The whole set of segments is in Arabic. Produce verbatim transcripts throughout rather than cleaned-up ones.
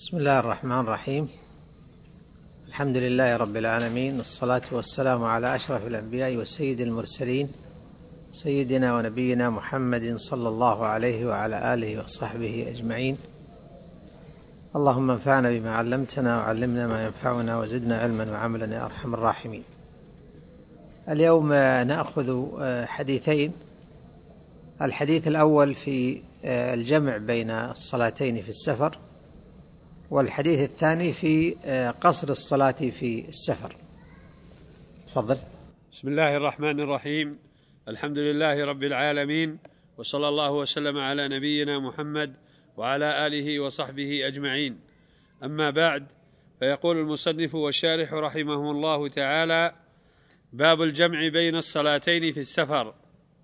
بسم الله الرحمن الرحيم. الحمد لله رب العالمين، والصلاة والسلام على أشرف الأنبياء والسيد المرسلين سيدنا ونبينا محمد صلى الله عليه وعلى آله وصحبه أجمعين. اللهم انفعنا بما علمتنا وعلمنا ما ينفعنا وزدنا علما وعملا يا أرحم الراحمين. اليوم نأخذ حديثين. الحديث الأول في الجمع بين الصلاتين في السفر، والحديث الثاني في قصر الصلاة في السفر. تفضل. بسم الله الرحمن الرحيم. الحمد لله رب العالمين، وصلى الله وسلم على نبينا محمد وعلى آله وصحبه أجمعين. أما بعد، فيقول المصنف والشارح رحمه الله تعالى: باب الجمع بين الصلاتين في السفر.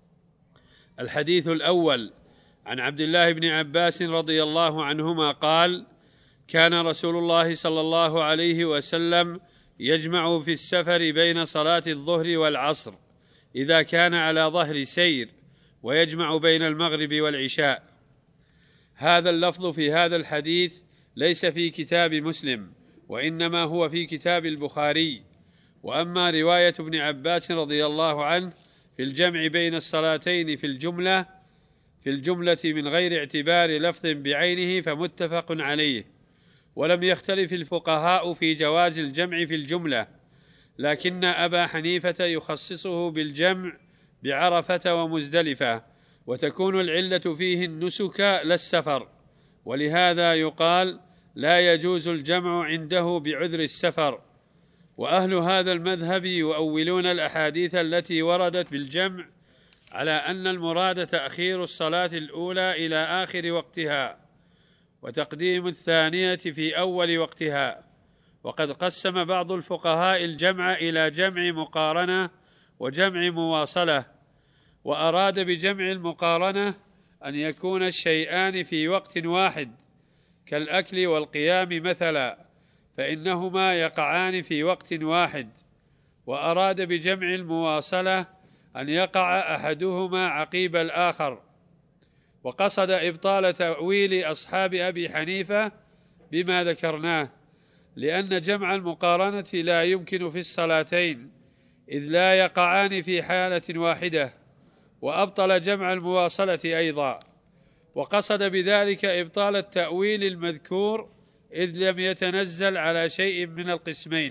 الحديث الأول عن عبد الله بن عباس رضي الله عنهما قال: كان رسول الله صلى الله عليه وسلم يجمع في السفر بين صلاة الظهر والعصر إذا كان على ظهر سير، ويجمع بين المغرب والعشاء. هذا اللفظ في هذا الحديث ليس في كتاب مسلم، وإنما هو في كتاب البخاري. وأما رواية ابن عباس رضي الله عنه في الجمع بين الصلاتين في الجملة في الجملة من غير اعتبار لفظ بعينه فمتفق عليه، ولم يختلف الفقهاء في جواز الجمع في الجملة، لكن أبا حنيفة يخصصه بالجمع بعرفة ومزدلفة، وتكون العلة فيه النسك لا السفر، ولهذا يقال لا يجوز الجمع عنده بعذر السفر. وأهل هذا المذهب يؤولون الأحاديث التي وردت بالجمع على أن المراد تأخير الصلاة الأولى إلى آخر وقتها، وتقديم الثانية في أول وقتها. وقد قسم بعض الفقهاء الجمع إلى جمع مقارنة وجمع مواصلة، وأراد بجمع المقارنة أن يكون الشيئان في وقت واحد كالأكل والقيام مثلا، فإنهما يقعان في وقت واحد. وأراد بجمع المواصلة أن يقع أحدهما عقيب الآخر، وقصد إبطال تأويل أصحاب أبي حنيفة بما ذكرناه، لأن جمع المقارنة لا يمكن في الصلاتين، إذ لا يقعان في حالة واحدة، وأبطل جمع المواصلة أيضا. وقصد بذلك إبطال التأويل المذكور، إذ لم يتنزل على شيء من القسمين.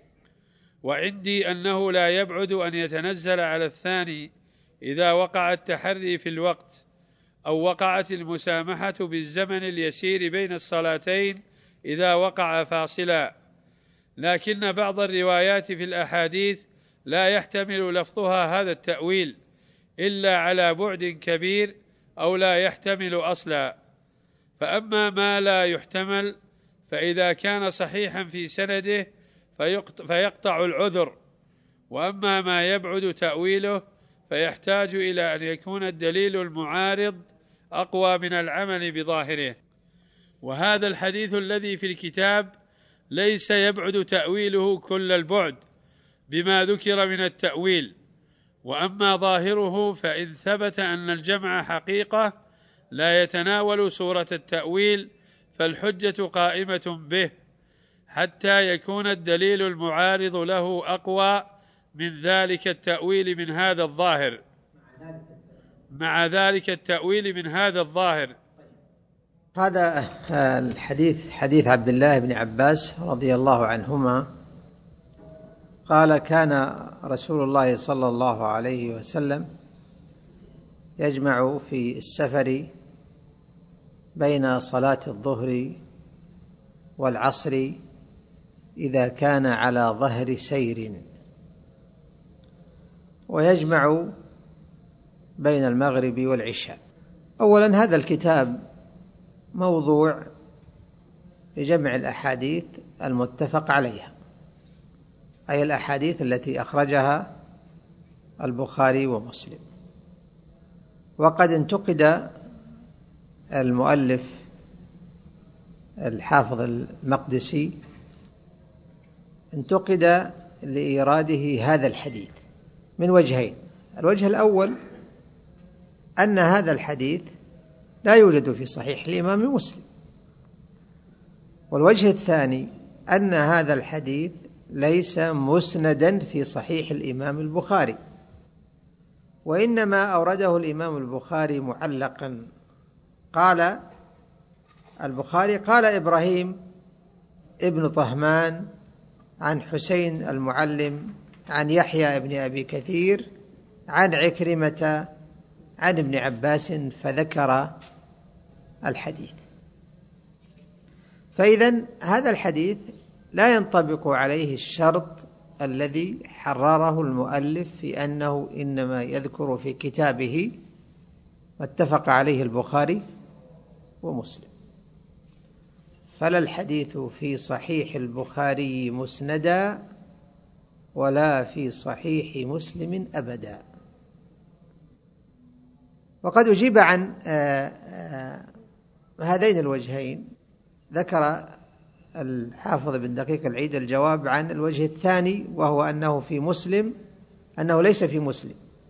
وعندي أنه لا يبعد أن يتنزل على الثاني إذا وقع التحري في الوقت، أو وقعت المسامحة بالزمن اليسير بين الصلاتين إذا وقع فاصلا. لكن بعض الروايات في الأحاديث لا يحتمل لفظها هذا التأويل إلا على بعد كبير، أو لا يحتمل أصلا. فأما ما لا يحتمل فإذا كان صحيحا في سنده فيقطع العذر، وأما ما يبعد تأويله فيحتاج إلى أن يكون الدليل المعارض أقوى من العمل بظاهره. وهذا الحديث الذي في الكتاب ليس يبعد تأويله كل البعد بما ذكر من التأويل. وأما ظاهره فإن ثبت أن الجمع حقيقة لا يتناول صورة التأويل فالحجة قائمة به، حتى يكون الدليل المعارض له أقوى من ذلك التأويل من هذا الظاهر مع ذلك التأويل من هذا الظاهر. هذا الحديث حديث عبد الله بن عباس رضي الله عنهما قال: كان رسول الله صلى الله عليه وسلم يجمع في السفر بين صلاة الظهر والعصر إذا كان على ظهر سير، ويجمع بين المغرب والعشاء. أولا، هذا الكتاب موضوع لجمع الأحاديث المتفق عليها، أي الأحاديث التي أخرجها البخاري ومسلم. وقد انتقد المؤلف الحافظ المقدسي انتقد لإيراده هذا الحديث من وجهين. الوجه الأول أن هذا الحديث لا يوجد في صحيح الإمام مسلم، والوجه الثاني أن هذا الحديث ليس مسندا في صحيح الإمام البخاري، وإنما أورده الإمام البخاري معلقا. قال البخاري: قال إبراهيم ابن طهمان عن حسين المعلم عن يحيى ابن أبي كثير عن عكرمة عن ابن عباس، فذكر الحديث. فإذن هذا الحديث لا ينطبق عليه الشرط الذي حرره المؤلف في أنه إنما يذكر في كتابه ما اتفق عليه البخاري ومسلم، فلا الحديث في صحيح البخاري مسندا ولا في صحيح مسلم أبدا. وقد أجيب عن هذين الوجهين. ذكر الحافظ بن دقيق العيد الجواب عن الوجه الثاني، وهو أنه في مسلم، أنه ليس في مسلم.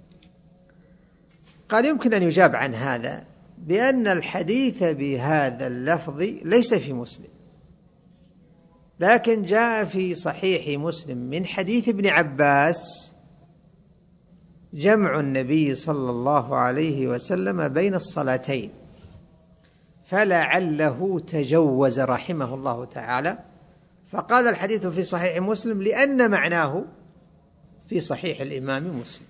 قال: يمكن أن يجاب عن هذا بأن الحديث بهذا اللفظ ليس في مسلم، لكن جاء في صحيح مسلم من حديث ابن عباس جمع النبي صلى الله عليه وسلم بين الصلاتين، فلعله تجوز رحمه الله تعالى، فقال الحديث في صحيح مسلم لأن معناه في صحيح الإمام مسلم.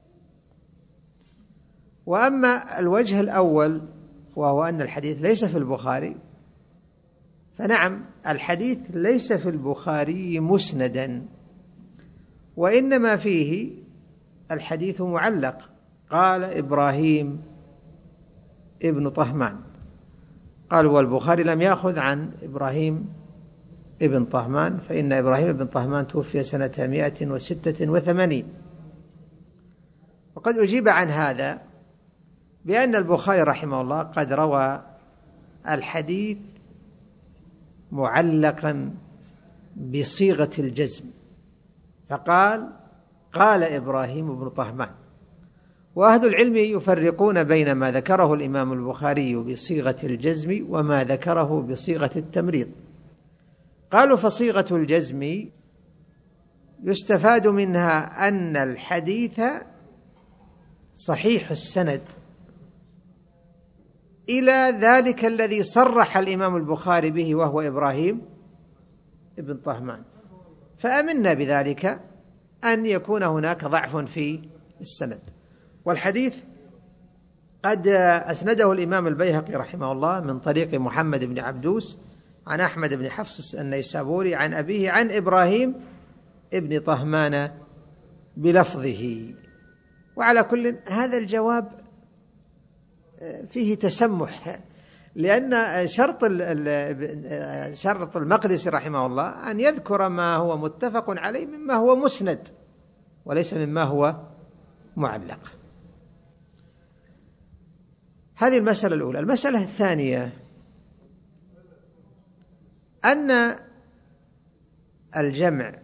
وأما الوجه الأول وهو أن الحديث ليس في البخاري، فنعم الحديث ليس في البخاري مسندا، وإنما فيه الحديث معلق. قال إبراهيم ابن طهمان، قال والبخاري لم يأخذ عن إبراهيم ابن طهمان، فإن إبراهيم ابن طهمان توفي سنة مائة وستة وثمانين. وقد أجيب عن هذا بأن البخاري رحمه الله قد روى الحديث معلقا بصيغة الجزم، فقال: قال إبراهيم بن طهمان. وأهل العلم يفرقون بين ما ذكره الإمام البخاري بصيغة الجزم وما ذكره بصيغة التمريض. قالوا: فصيغة الجزم يستفاد منها أن الحديث صحيح السند إلى ذلك الذي صرح الإمام البخاري به وهو إبراهيم ابن طهمان، فأمنا بذلك أن يكون هناك ضعف في السند. والحديث قد أسنده الإمام البيهقي رحمه الله من طريق محمد بن عبدوس عن أحمد بن حفص النيسابوري عن أبيه عن إبراهيم ابن طهمان بلفظه. وعلى كل هذا الجواب فيه تسمح، لأن شرط شرط المقدسي رحمه الله أن يذكر ما هو متفق عليه مما هو مسند وليس مما هو معلق. هذه المسألة الأولى. المسألة الثانية أن الجمع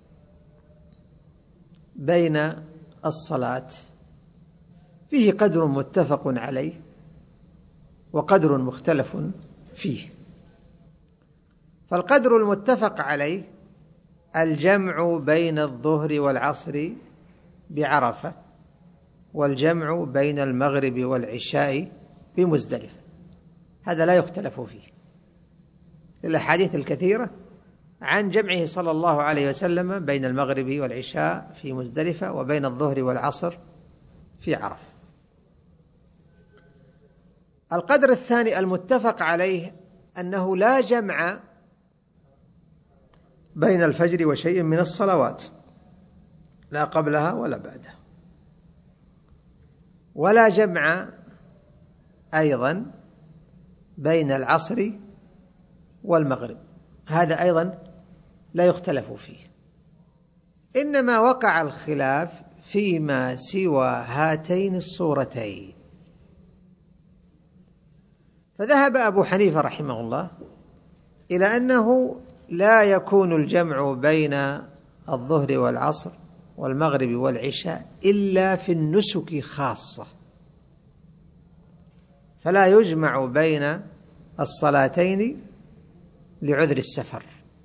بين الصلاة فيه قدر متفق عليه وقدر مختلف فيه. فالقدر المتفق عليه الجمع بين الظهر والعصر بعرفة، والجمع بين المغرب والعشاء بمزدلفة، هذا لا يختلف فيه. الأحاديث الكثيرة عن جمعه صلى الله عليه وسلم بين المغرب والعشاء في مزدلفة وبين الظهر والعصر في عرفة. القدر الثاني المتفق عليه أنه لا جمع بين الفجر وشيء من الصلوات، لا قبلها ولا بعدها، ولا جمع أيضا بين العصر والمغرب، هذا أيضا لا يختلف فيه. إنما وقع الخلاف فيما سوى هاتين الصورتين. فذهب أبو حنيفة رحمه الله إلى أنه لا يكون الجمع بين الظهر والعصر والمغرب والعشاء إلا في النسك خاصة، فلا يجمع بين الصلاتين لعذر السفر.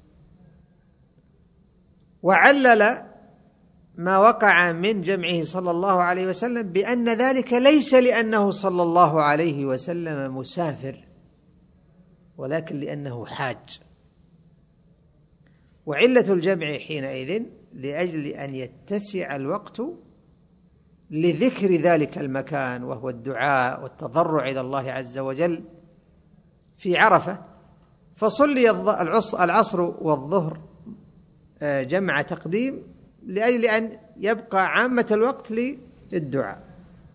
وعلل ما وقع من جمعه صلى الله عليه وسلم بأن ذلك ليس لأنه صلى الله عليه وسلم مسافر، ولكن لأنه حاج. وعلة الجمع حينئذ لأجل أن يتسع الوقت لذكر ذلك المكان، وهو الدعاء والتضرع إلى الله عز وجل في عرفة. فصلي العصر والظهر جمع تقديم لأجل أن يبقى عامة الوقت للدعاء.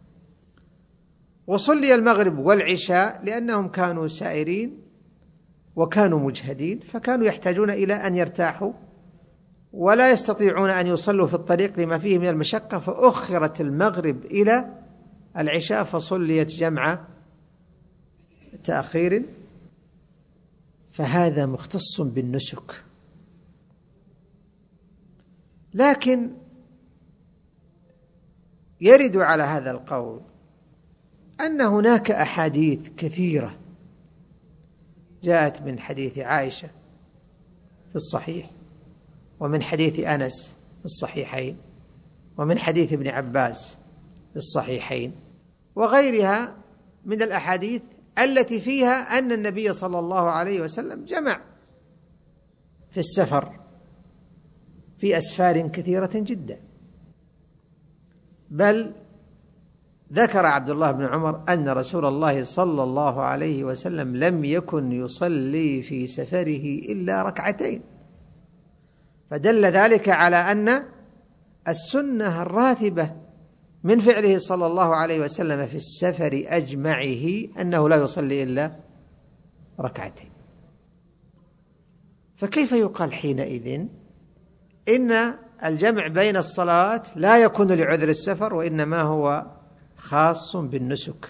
وصلي المغرب والعشاء لأنهم كانوا سائرين وكانوا مجهدين، فكانوا يحتاجون إلى أن يرتاحوا ولا يستطيعون أن يصلوا في الطريق لما فيه من المشقة، فأخرت المغرب إلى العشاء فصليت جمع تأخير. فهذا مختص بالنسك. لكن يرد على هذا القول أن هناك أحاديث كثيرة جاءت من حديث عائشة في الصحيح، ومن حديث أنس في الصحيحين، ومن حديث ابن عباس في الصحيحين، وغيرها من الأحاديث التي فيها أن النبي صلى الله عليه وسلم جمع في السفر في أسفار كثيرة جدا. بل ذكر عبد الله بن عمر أن رسول الله صلى الله عليه وسلم لم يكن يصلي في سفره إلا ركعتين، فدل ذلك على أن السنة الراتبة من فعله صلى الله عليه وسلم في السفر أجمعه أنه لا يصلي إلا ركعتين. فكيف يقال حينئذ إن الجمع بين الصلوات لا يكون لعذر السفر وإنما هو خاص بالنسك؟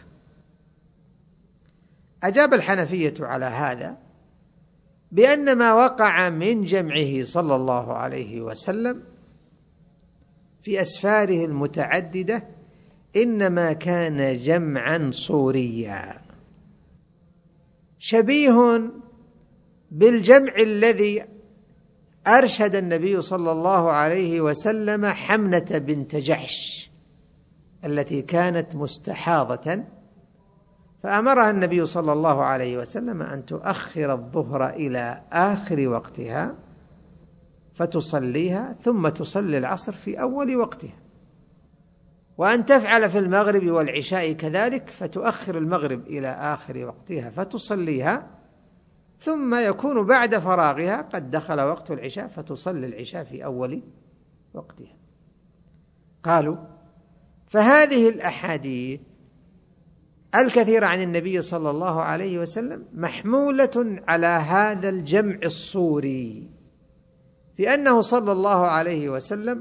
أجاب الحنفية على هذا بأن ما وقع من جمعه صلى الله عليه وسلم في أسفاره المتعددة إنما كان جمعا صوريا شبيه بالجمع الذي أرشد النبي صلى الله عليه وسلم حمنة بنت جحش التي كانت مستحاضة، فأمرها النبي صلى الله عليه وسلم أن تؤخر الظهر إلى آخر وقتها فتصليها، ثم تصلي العصر في أول وقتها، وأن تفعل في المغرب والعشاء كذلك، فتؤخر المغرب إلى آخر وقتها فتصليها، ثم يكون بعد فراغها قد دخل وقت العشاء فتصلي العشاء في أول وقتها. قالوا فهذه الأحاديث الكثيرة عن النبي صلى الله عليه وسلم محمولة على هذا الجمع الصوري، في أنه صلى الله عليه وسلم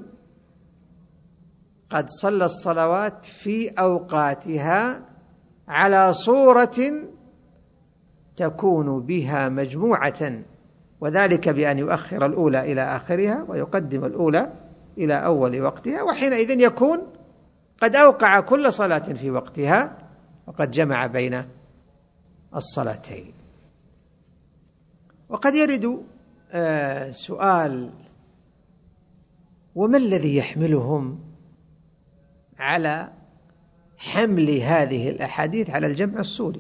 قد صلى الصلوات في أوقاتها على صورة تكون بها مجموعة، وذلك بأن يؤخر الأولى إلى آخرها ويقدم الأولى إلى أول وقتها، وحينئذ يكون قد أوقع كل صلاة في وقتها وقد جمع بين الصلاتين. وقد يرد آه سؤال: وما الذي يحملهم على حمل هذه الأحاديث على الجمع الصوري؟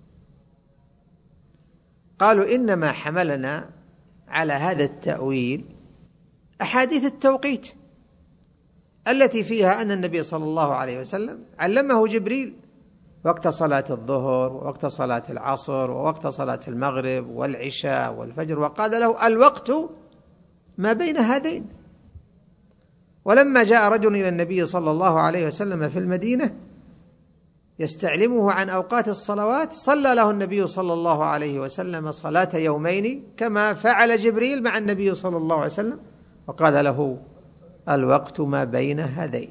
قالوا إنما حملنا على هذا التأويل أحاديث التوقيت التي فيها أن النبي صلى الله عليه وسلم علمه جبريل وقت صلاة الظهر ووقت صلاة العصر ووقت صلاة المغرب والعشاء والفجر، وقال له الوقت ما بين هذين. ولما جاء رجل إلى النبي صلى الله عليه وسلم في المدينة يستعلمه عن أوقات الصلوات، صلى له النبي صلى الله عليه وسلم صلاة يومين كما فعل جبريل مع النبي صلى الله عليه وسلم، وقال له الوقت ما بين هذين.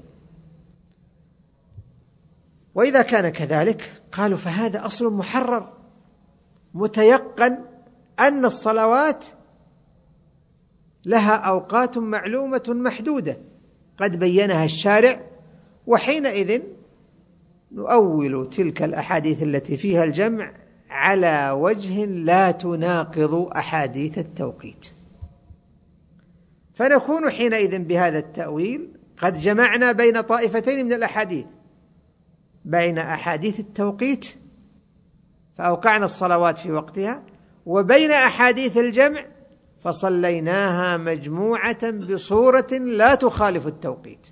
وإذا كان كذلك قالوا فهذا أصل محرر متيقن أن الصلوات لها أوقات معلومة محدودة قد بينها الشارع، وحينئذ نؤول تلك الأحاديث التي فيها الجمع على وجه لا تناقض أحاديث التوقيت، فنكون حينئذ بهذا التأويل قد جمعنا بين طائفتين من الأحاديث، بين أحاديث التوقيت فأوقعنا الصلوات في وقتها، وبين أحاديث الجمع فصليناها مجموعة بصورة لا تخالف التوقيت.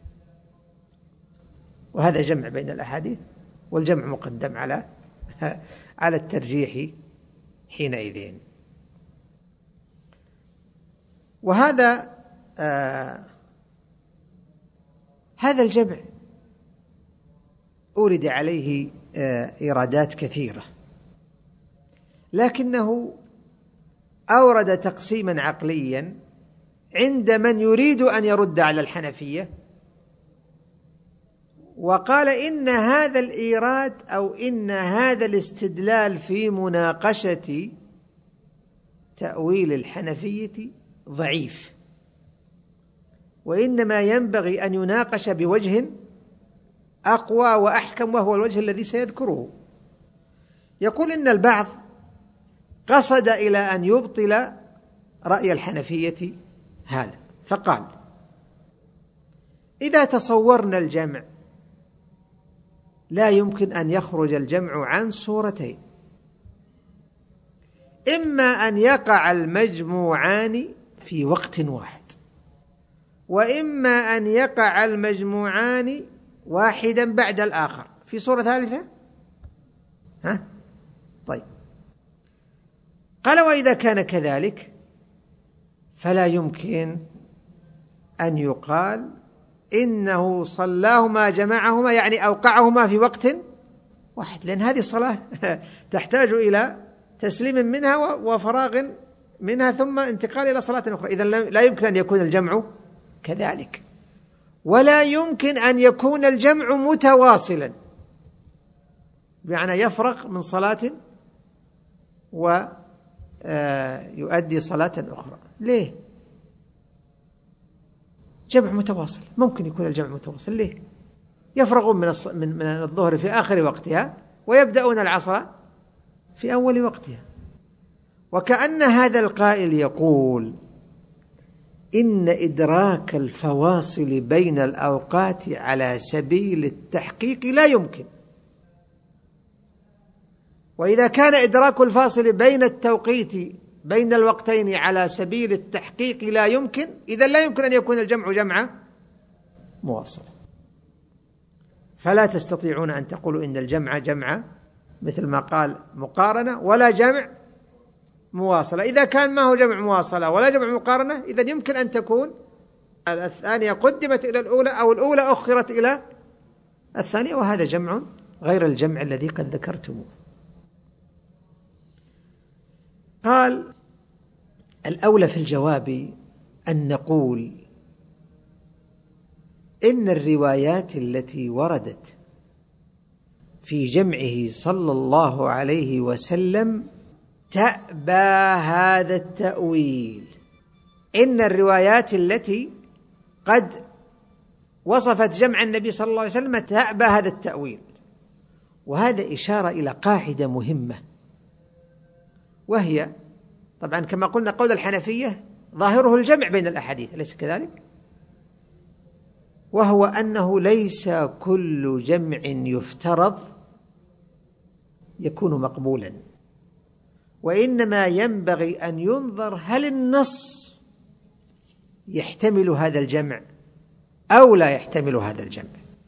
وهذا جمع بين الأحاديث، والجمع مقدم على على الترجيح حينئذ. وهذا آه هذا الجمع أورد عليه آه إيرادات كثيرة، لكنه أورد تقسيما عقليا عند من يريد أن يرد على الحنفية، وقال إن هذا الإيراد أو إن هذا الاستدلال في مناقشة تأويل الحنفية ضعيف، وإنما ينبغي أن يناقش بوجه أقوى وأحكم، وهو الوجه الذي سيذكره. يقول إن البعض قصد إلى أن يبطل رأي الحنفية هذا، فقال: إذا تصورنا الجمع لا يمكن أن يخرج الجمع عن صورتين: إما أن يقع المجموعان في وقت واحد، وإما أن يقع المجموعان واحدا بعد الآخر في صورة ثالثة. ها؟ طيب، قال: وإذا كان كذلك فلا يمكن أن يقال إنه صلاهما جمعهما، يعني أوقعهما في وقت واحد، لأن هذه الصلاة تحتاج إلى تسليم منها وفراغ منها ثم انتقال إلى صلاة أخرى. إذن لا يمكن أن يكون الجمع كذلك، ولا يمكن أن يكون الجمع متواصلا، بمعنى يفرغ من صلاة ويؤدي صلاة أخرى. ليه؟ جمع متواصل، ممكن يكون الجمع متواصل. ليه؟ يفرغون من من الظهر في آخر وقتها ويبدأون العصر في أول وقتها. وكأن هذا القائل يقول إن إدراك الفواصل بين الأوقات على سبيل التحقيق لا يمكن، وإذا كان إدراك الفاصل بين التوقيت بين الوقتين على سبيل التحقيق لا يمكن، إذن لا يمكن أن يكون الجمع جمع مواصل. فلا تستطيعون أن تقولوا إن الجمع جمع مثل ما قال مقارنة، ولا جمع مواصلة. إذا كان ما هو جمع مواصلة ولا جمع مقارنة، إذن يمكن أن تكون الثانية قدمت إلى الأولى أو الأولى أخرت إلى الثانية، وهذا جمع غير الجمع الذي قد ذكرتموه. قال: الأولى في الجواب أن نقول إن الروايات التي وردت في جمعه صلى الله عليه وسلم تأبى هذا التأويل. إن الروايات التي قد وصفت جمع النبي صلى الله عليه وسلم تأبى هذا التأويل. وهذا إشارة إلى قاعدة مهمة، وهي طبعا كما قلنا قول الحنفية ظاهره الجمع بين الأحاديث، أليس كذلك؟ وهو أنه ليس كل جمع يفترض يكون مقبولا، وإنما ينبغي أن ينظر هل النص يحتمل هذا الجمع أو لا يحتمل هذا الجمع.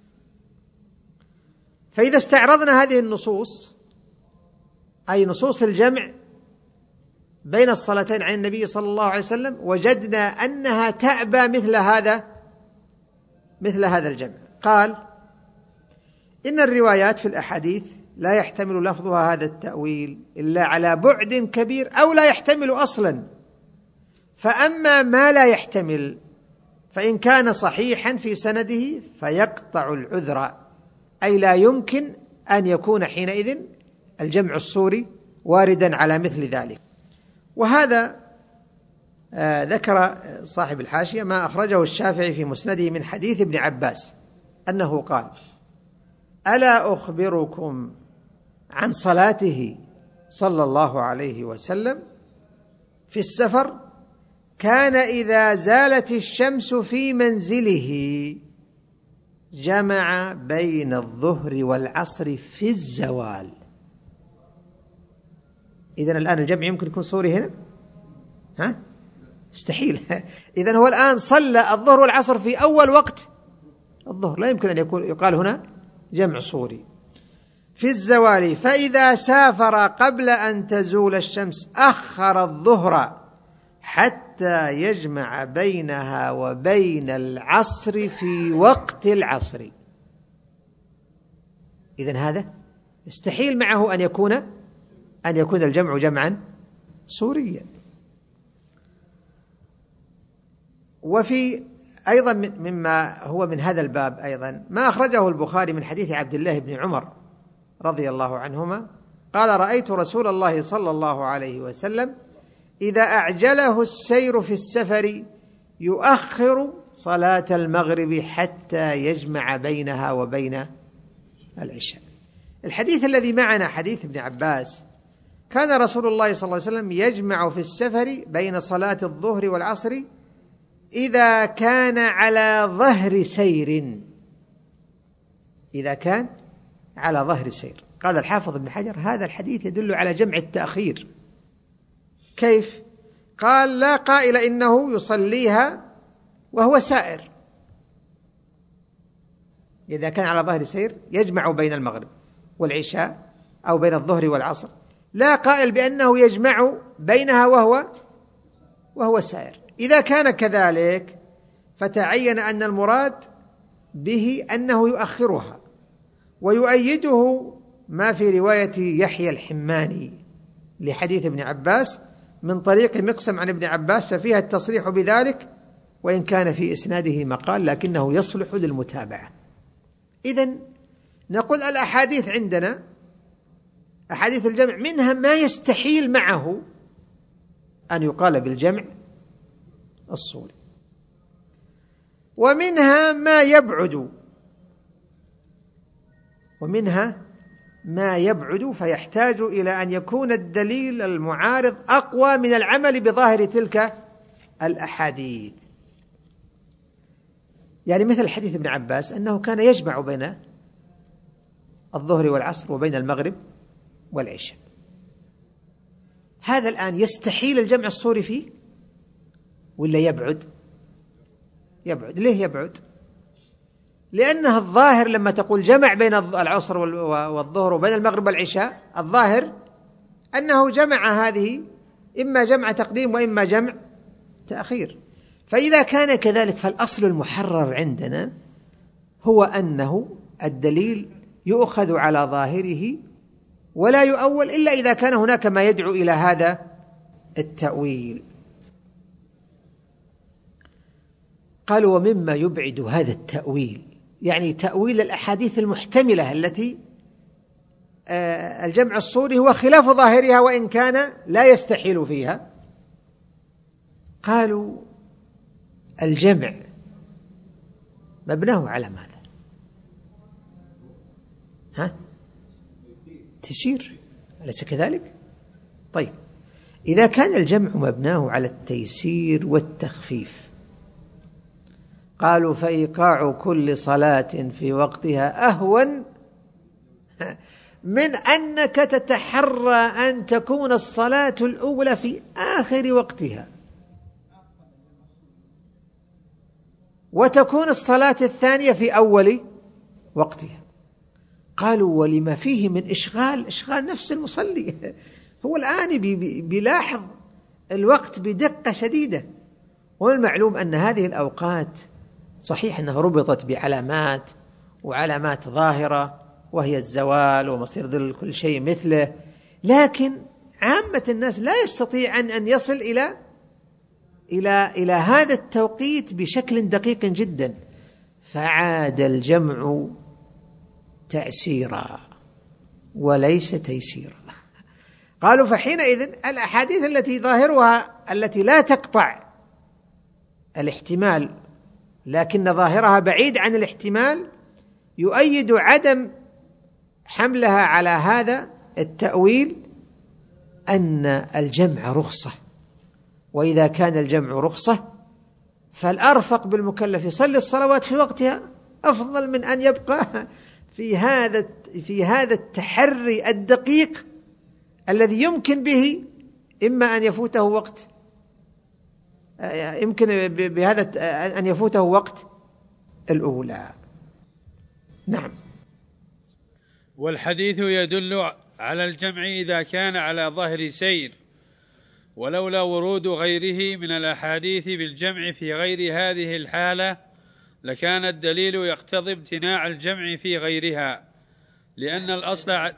فإذا استعرضنا هذه النصوص، أي نصوص الجمع بين الصلاتين عن النبي صلى الله عليه وسلم، وجدنا أنها تأبى مثل هذا مثل هذا الجمع. قال: إن الروايات في الأحاديث لا يحتمل لفظها هذا التأويل إلا على بعد كبير أو لا يحتمل أصلا. فأما ما لا يحتمل فإن كان صحيحا في سنده فيقطع العذر، أي لا يمكن أن يكون حينئذ الجمع الصوري واردا على مثل ذلك. وهذا آه ذكر صاحب الحاشية ما أخرجه الشافعي في مسنده من حديث ابن عباس أنه قال: ألا أخبركم عن صلاته صلى الله عليه وسلم في السفر كان إذا زالت الشمس في منزله جمع بين الظهر والعصر في الزوال. إذن الآن الجمع يمكن يكون صوري هنا؟ ها؟ مستحيل. إذن هو الآن صلى الظهر والعصر في أول وقت الظهر، لا يمكن أن يكون يقال هنا جمع صوري. في الزوال فإذا سافر قبل أن تزول الشمس أخر الظهر حتى يجمع بينها وبين العصر في وقت العصر. إذن هذا يستحيل معه أن يكون أن يكون الجمع جمعا صوريا. وفي أيضا مما هو من هذا الباب أيضا ما أخرجه البخاري من حديث عبد الله بن عمر رضي الله عنهما قال: رأيت رسول الله صلى الله عليه وسلم إذا أعجله السير في السفر يؤخر صلاة المغرب حتى يجمع بينها وبين العشاء. الحديث الذي معنا حديث ابن عباس: كان رسول الله صلى الله عليه وسلم يجمع في السفر بين صلاة الظهر والعصر إذا كان على ظهر سير. إذا كان على ظهر سير. قال الحافظ ابن حجر: هذا الحديث يدل على جمع التأخير. كيف؟ قال: لا قائل إنه يصليها وهو سائر. إذا كان على ظهر سير يجمع بين المغرب والعشاء أو بين الظهر والعصر، لا قائل بأنه يجمع بينها وهو وهو سائر. إذا كان كذلك فتعين أن المراد به أنه يؤخرها، ويؤيده ما في رواية يحيى الحماني لحديث ابن عباس من طريق مقسم عن ابن عباس، ففيها التصريح بذلك وإن كان في إسناده مقال لكنه يصلح للمتابعة. إذن نقول الأحاديث عندنا أحاديث الجمع منها ما يستحيل معه أن يقال بالجمع الصوري، ومنها ما يبعد ومنها ما يبعد فيحتاج إلى أن يكون الدليل المعارض أقوى من العمل بظاهر تلك الأحاديث. يعني مثل حديث ابن عباس أنه كان يجمع بين الظهر والعصر وبين المغرب والعشاء. هذا الآن يستحيل الجمع الصوري فيه ولا يبعد؟ يبعد. ليه يبعد؟ لأنه الظاهر لما تقول جمع بين العصر والظهر وبين المغرب والعشاء، الظاهر أنه جمع هذه إما جمع تقديم وإما جمع تأخير. فإذا كان كذلك فالأصل المحرر عندنا هو أنه الدليل يؤخذ على ظاهره ولا يؤول إلا إذا كان هناك ما يدعو إلى هذا التأويل. قالوا: ومما يبعد هذا التأويل، يعني تأويل الأحاديث المحتملة التي الجمع الصوري هو خلاف ظاهرها وإن كان لا يستحيل فيها. قالوا: الجمع مبناه على ماذا؟ ها؟ تيسير، أليس كذلك؟ طيب، إذا كان الجمع مبناه على التيسير والتخفيف، قالوا: فإيقاع كل صلاة في وقتها أهون من أنك تتحرى أن تكون الصلاة الأولى في آخر وقتها وتكون الصلاة الثانية في أول وقتها. قالوا: ولما فيه من إشغال إشغال نفس المصلي. هو الآن بيلاحظ الوقت بدقة شديدة، والمعلوم أن هذه الأوقات صحيح أنها ربطت بعلامات وعلامات ظاهرة وهي الزوال ومصير ظل كل شيء مثله، لكن عامة الناس لا يستطيع أن يصل إلى إلى إلى هذا التوقيت بشكل دقيق جدا، فعاد الجمع تأسيرا وليس تيسيرا. قالوا: فحينئذ الأحاديث التي ظاهرها التي لا تقطع الاحتمال لكن ظاهرها بعيد عن الاحتمال يؤيد عدم حملها على هذا التأويل أن الجمع رخصة، وإذا كان الجمع رخصة فالأرفق بالمكلف يصلي الصلوات في وقتها أفضل من أن يبقى في هذا في هذا التحري الدقيق الذي يمكن به إما أن يفوته وقت يمكن بهذا أن يفوته وقت الأولى. نعم. والحديث يدل على الجمع إذا كان على ظهر سير، ولولا ورود غيره من الأحاديث بالجمع في غير هذه الحالة لكان الدليل يقتضي امتناع الجمع في غيرها، لأن الأصل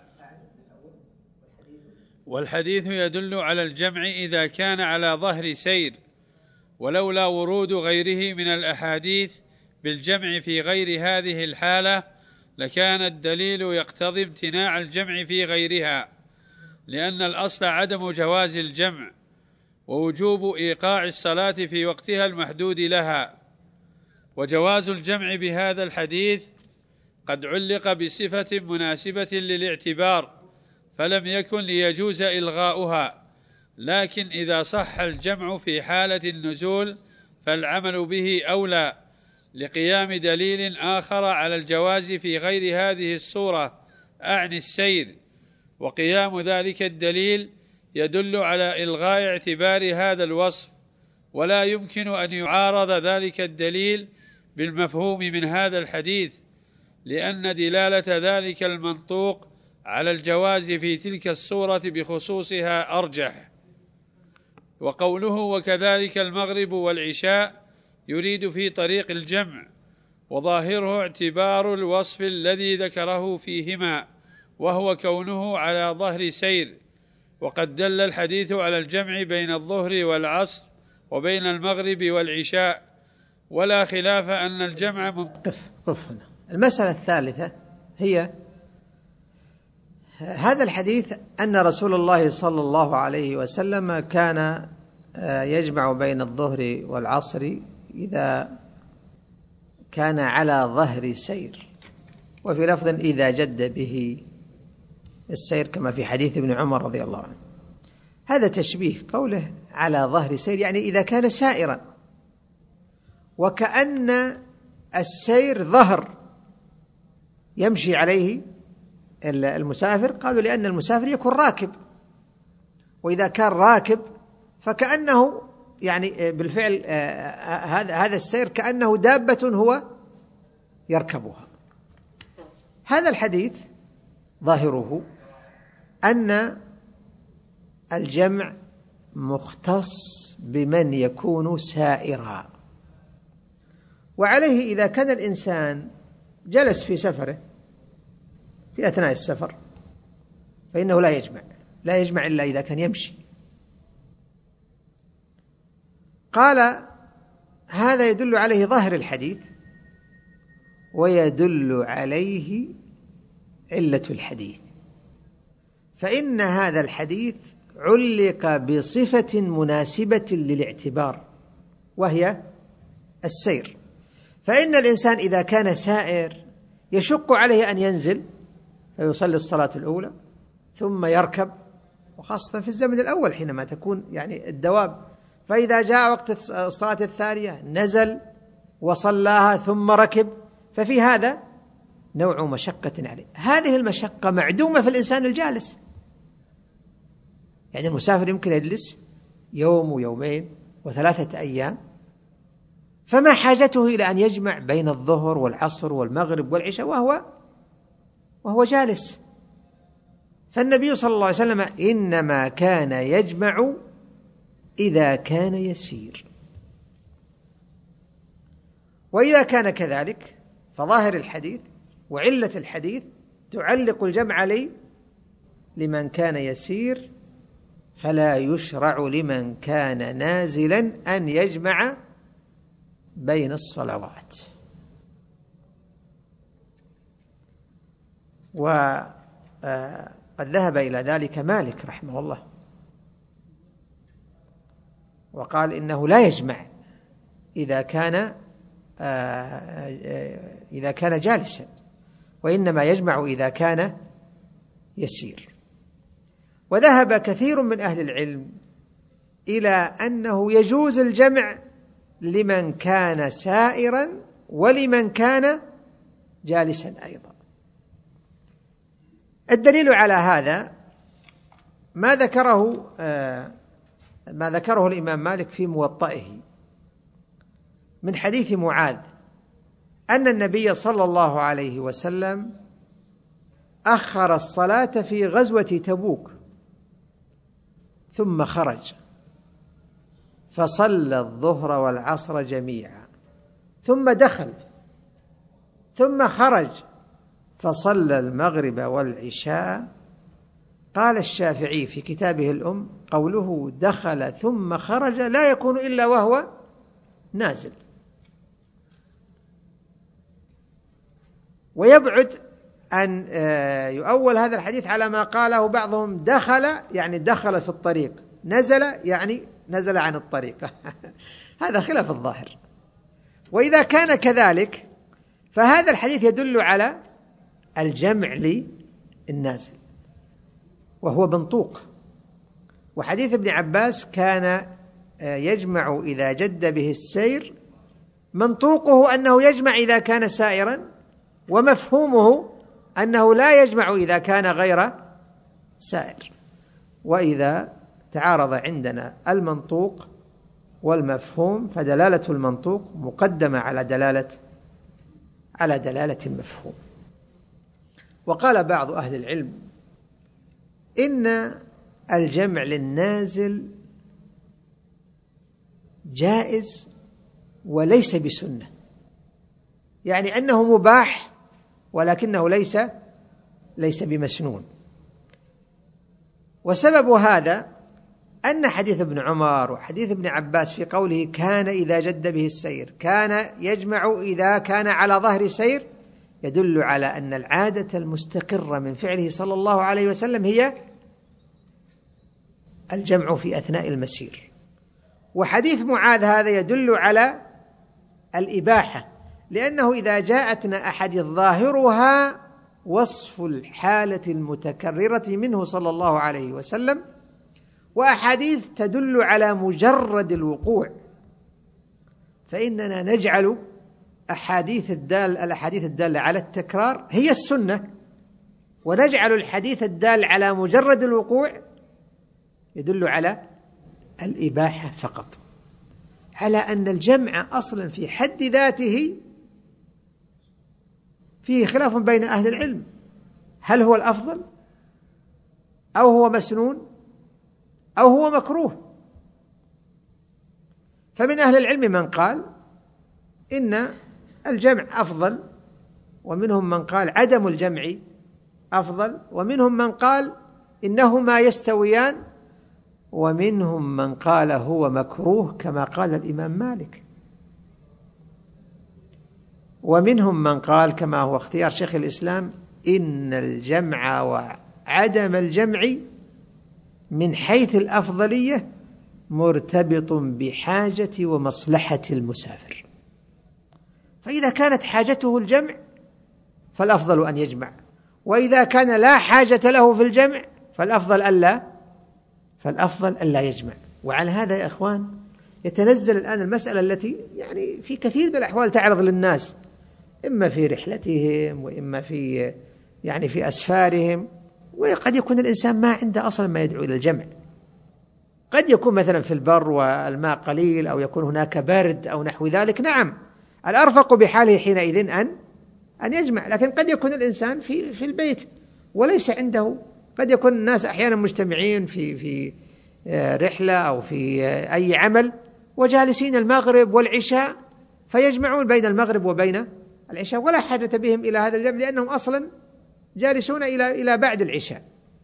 والحديث يدل على الجمع إذا كان على ظهر سير، ولولا ورود غيره من الأحاديث بالجمع في غير هذه الحالة لكان الدليل يقتضي امتناع الجمع في غيرها، لأن الأصل عدم جواز الجمع ووجوب إيقاع الصلاة في وقتها المحدود لها. وجواز الجمع بهذا الحديث قد علق بصفة مناسبة للاعتبار فلم يكن ليجوز إلغاؤها، لكن إذا صح الجمع في حالة النزول فالعمل به أولى لقيام دليل آخر على الجواز في غير هذه الصورة أعني السير، وقيام ذلك الدليل يدل على إلغاء اعتبار هذا الوصف، ولا يمكن أن يعارض ذلك الدليل بالمفهوم من هذا الحديث، لأن دلالة ذلك المنطوق على الجواز في تلك الصورة بخصوصها أرجح. وقوله وكذلك المغرب والعشاء يريد في طريق الجمع، وظاهره اعتبار الوصف الذي ذكره فيهما وهو كونه على ظهر سير، وقد دل الحديث على الجمع بين الظهر والعصر وبين المغرب والعشاء، ولا خلاف أن الجمع قف قف هنا. المسألة الثالثة هي هذا الحديث أن رسول الله صلى الله عليه وسلم كان يجمع بين الظهر والعصر إذا كان على ظهر سير، وفي لفظ إذا جد به السير كما في حديث ابن عمر رضي الله عنه. هذا تشبيه قوله على ظهر سير يعني إذا كان سائرا، وكأن السير ظهر يمشي عليه المسافر، قالوا لأن المسافر يكون راكب، وإذا كان راكب فكأنه يعني بالفعل هذا هذا السير كأنه دابة هو يركبها. هذا الحديث ظاهره أن الجمع مختص بمن يكون سائرا، وعليه إذا كان الإنسان جلس في سفره في أثناء السفر فإنه لا يجمع لا يجمع إلا إذا كان يمشي. قال هذا يدل عليه ظاهر الحديث، ويدل عليه علة الحديث، فإن هذا الحديث علق بصفة مناسبة للاعتبار وهي السير، فإن الإنسان إذا كان سائر يشق عليه أن ينزل فيصلي الصلاة الأولى ثم يركب، وخاصة في الزمن الأول حينما تكون يعني الدواب، فإذا جاء وقت الصلاة الثانية نزل وصلاها ثم ركب، ففي هذا نوع مشقة عليه. هذه المشقة معدومة في الإنسان الجالس، يعني المسافر يمكن يجلس يوم ويومين وثلاثة أيام، فما حاجته إلى أن يجمع بين الظهر والعصر والمغرب والعشاء وهو وهو جالس؟ فالنبي صلى الله عليه وسلم إنما كان يجمع إذا كان يسير، وإذا كان كذلك فظاهر الحديث وعلة الحديث تعلق الجمع لي لمن كان يسير، فلا يشرع لمن كان نازلا أن يجمع بين الصلوات. وقد ذهب إلى ذلك مالك رحمه الله، وقال إنه لا يجمع إذا كان إذا كان جالسا، وإنما يجمع إذا كان يسير. وذهب كثير من أهل العلم إلى أنه يجوز الجمع لمن كان سائرا ولمن كان جالسا أيضا. الدليل على هذا ما ذكره ما ذكره الإمام مالك في موطئه من حديث معاذ أن النبي صلى الله عليه وسلم أخر الصلاة في غزوة تبوك ثم خرج فصلى الظهر والعصر جميعا ثم دخل ثم خرج فصلى المغرب والعشاء. قال الشافعي في كتابه الأم قوله دخل ثم خرج لا يكون إلا وهو نازل، ويبعد أن يؤول هذا الحديث على ما قاله بعضهم دخل يعني دخل في الطريق، نزل يعني نزل عن الطريق هذا خلاف الظاهر. وإذا كان كذلك فهذا الحديث يدل على الجمع للنازل وهو منطوق. وحديث ابن عباس كان يجمع إذا جد به السير منطوقه أنه يجمع إذا كان سائرا، ومفهومه أنه لا يجمع إذا كان غير سائر. وإذا تعارض عندنا المنطوق والمفهوم فدلالة المنطوق مقدمة على دلالة على دلالة المفهوم. وقال بعض أهل العلم إن الجمع للنازل جائز وليس بسنة، يعني أنه مباح ولكنه ليس ليس بمسنون. وسبب هذا أن حديث ابن عمر وحديث ابن عباس في قوله كان إذا جد به السير كان يجمع إذا كان على ظهر سير يدل على أن العادة المستقرة من فعله صلى الله عليه وسلم هي الجمع في أثناء المسير. وحديث معاذ هذا يدل على الإباحة، لأنه إذا جاءتنا أحاديث ظاهرها وصف الحالة المتكررة منه صلى الله عليه وسلم، وأحاديث تدل على مجرد الوقوع، فإننا نجعل أحاديث الدال الأحاديث الدالة على التكرار هي السنة، ونجعل الحديث الدال على مجرد الوقوع يدل على الإباحة فقط، على أن الجمع أصلا في حد ذاته فيه خلاف بين أهل العلم، هل هو الأفضل أو هو مسنون أو هو مكروه. فمن أهل العلم من قال إن الجمع أفضل، ومنهم من قال عدم الجمع أفضل، ومنهم من قال إنهما يستويان، ومنهم من قال هو مكروه كما قال الإمام مالك، ومنهم من قال كما هو اختيار شيخ الإسلام إن الجمع وعدم الجمع من حيث الأفضلية مرتبط بحاجة ومصلحة المسافر، فإذا كانت حاجته الجمع فالأفضل أن يجمع، وإذا كان لا حاجة له في الجمع فالأفضل ألا فالأفضل ألا يجمع. وعلى هذا يا إخوان يتنزل الآن المسألة التي يعني في كثير من الأحوال تعرض للناس، إما في رحلتهم وإما في يعني في أسفارهم، وقد يكون الإنسان ما عنده أصلا ما يدعو إلى الجمع، قد يكون مثلا في البر والماء قليل أو يكون هناك برد أو نحو ذلك، نعم الأرفق بحاله حينئذ أن أن يجمع، لكن قد يكون الإنسان في في البيت وليس عنده، قد يكون الناس أحيانا مجتمعين في في رحلة أو في أي عمل وجالسين المغرب والعشاء فيجمعون بين المغرب وبين العشاء ولا حاجة بهم إلى هذا الجمع لأنهم أصلا جالسون إلى إلى بعد العشاء.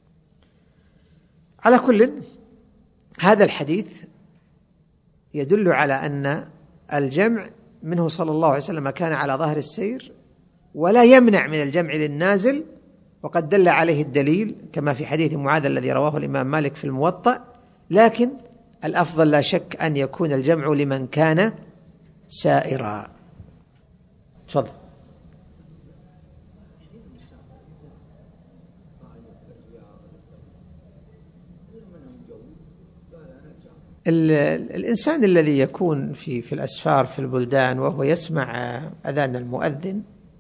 على كل هذا الحديث يدل على أن الجمع منه صلى الله عليه وسلم كان على ظهر السير ولا يمنع من الجمع للنازل، وقد دل عليه الدليل كما في حديث معاذ الذي رواه الإمام مالك في الموطأ، لكن الأفضل لا شك أن يكون الجمع لمن كان سائرا. تفضل. الإنسان الذي يكون في في الأسفار في البلدان وهو يسمع أذان المؤذن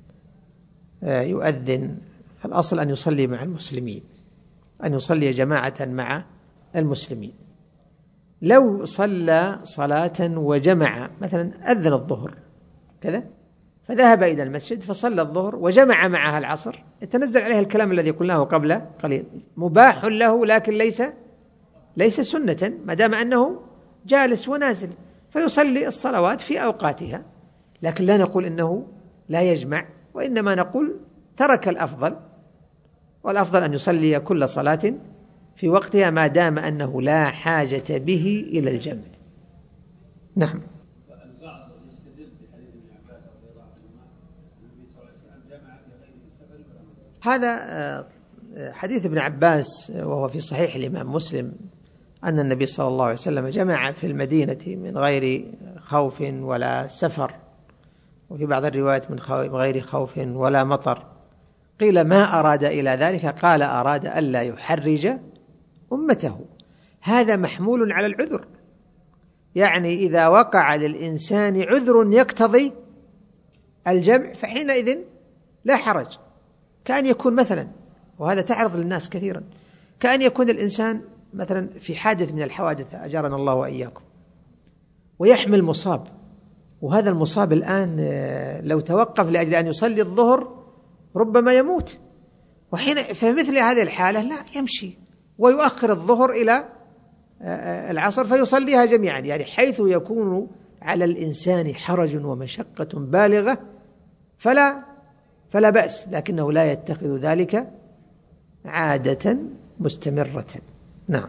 يؤذن، فالأصل أن يصلي مع المسلمين، أن يصلي جماعة مع المسلمين. لو صلى صلاة وجمع، مثلا أذن الظهر كذا فذهب إلى المسجد فصلى الظهر وجمع معها العصر، يتنزل عليه الكلام الذي قلناه قبل قليل، مباح له لكن ليس ليس سنة، ما دام أنه جالس ونازل، فيصلي الصلوات في أوقاتها. لكن لا نقول إنه لا يجمع، وإنما نقول ترك الأفضل، والأفضل أن يصلي كل صلاة في وقتها ما دام أنه لا حاجة به إلى الجمع. نعم. البعض يستدل بحديث ابن عباس رضي الله عنهما النبي صلى الله عليه وسلم جمع بغير سفر. هذا حديث ابن عباس وهو في صحيح الإمام مسلم أن النبي صلى الله عليه وسلم جمع في المدينة من غير خوف ولا سفر، وفي بعض الروايات من غير خوف ولا مطر. قيل ما أراد إلى ذلك؟ قال أراد ألا يحرج أمته. هذا محمول على العذر، يعني إذا وقع للإنسان عذر يقتضي الجمع فحينئذ لا حرج. كأن يكون مثلا، وهذا تعرض للناس كثيرا، كأن يكون الإنسان مثلا في حادث من الحوادث أجارنا الله وإياكم، ويحمل مصاب، وهذا المصاب الآن لو توقف لأجل أن يصلي الظهر ربما يموت، وحين فمثل هذه الحالة لا يمشي ويؤخر الظهر إلى العصر فيصليها جميعا، يعني حيث يكون على الإنسان حرج ومشقة بالغة فلا فلا بأس، لكنه لا يتخذ ذلك عادة مستمرة. نعم.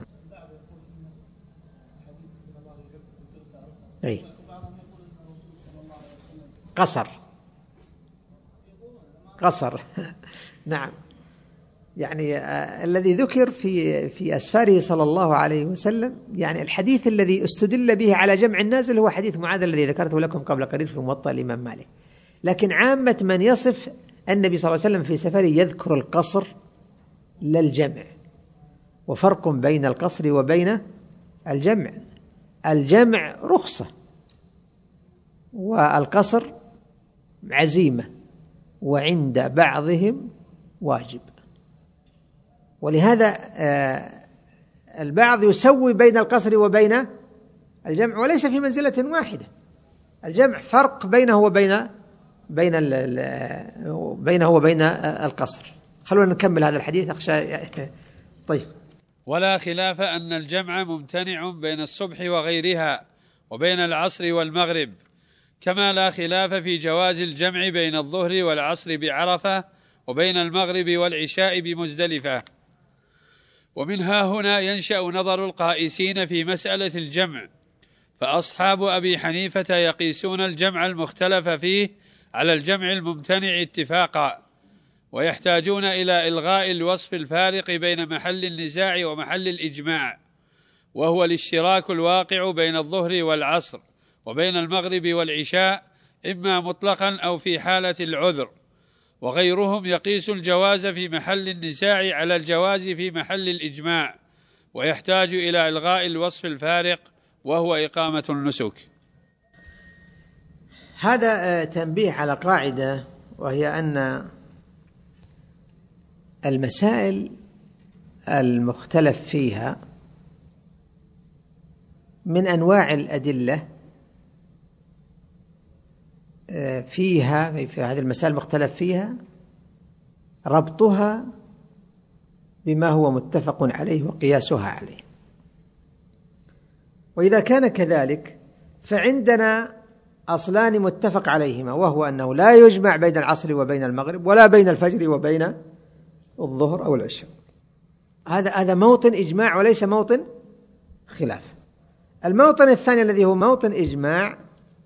أي قصر قصر نعم. يعني آه الذي ذكر في في أسفاره صلى الله عليه وسلم، يعني الحديث الذي استدل به على جمع النازل هو حديث معاذ الذي ذكرته لكم قبل قليل في موطأ الإمام مالك. لكن عامة من يصف النبي صلى الله عليه وسلم في سفره يذكر القصر لا الجمع، وفرق بين القصر وبين الجمع. الجمع رخصة والقصر عزيمة، وعند بعضهم واجب. ولهذا البعض يسوي بين القصر وبين الجمع، وليس في منزلة واحدة. الجمع فرق بينه وبين بين بينه وبين القصر. خلونا نكمل هذا الحديث أخشى. طيب. ولا خلاف أن الجمع ممتنع بين الصبح وغيرها وبين العصر والمغرب، كما لا خلاف في جواز الجمع بين الظهر والعصر بعرفة وبين المغرب والعشاء بمزدلفة. ومنها هنا ينشأ نظر القائسين في مسألة الجمع، فأصحاب أبي حنيفة يقيسون الجمع المختلف فيه على الجمع الممتنع اتفاقا، ويحتاجون إلى إلغاء الوصف الفارق بين محل النزاع ومحل الإجماع، وهو الاشتراك الواقع بين الظهر والعصر وبين المغرب والعشاء، إما مطلقا أو في حالة العذر. وغيرهم يقيس الجواز في محل النزاع على الجواز في محل الإجماع، ويحتاج إلى إلغاء الوصف الفارق وهو إقامة النسك. هذا تنبيه على قاعدة، وهي أن المسائل المختلف فيها من أنواع الأدلة فيها، في هذه المسائل المختلف فيها ربطها بما هو متفق عليه وقياسها عليه. وإذا كان كذلك فعندنا أصلان متفق عليهما، وهو أنه لا يجمع بين العصر وبين المغرب، ولا بين الفجر وبين الظهر أو العشاء. هذا هذا موطن إجماع وليس موطن خلاف. الموطن الثاني الذي هو موطن إجماع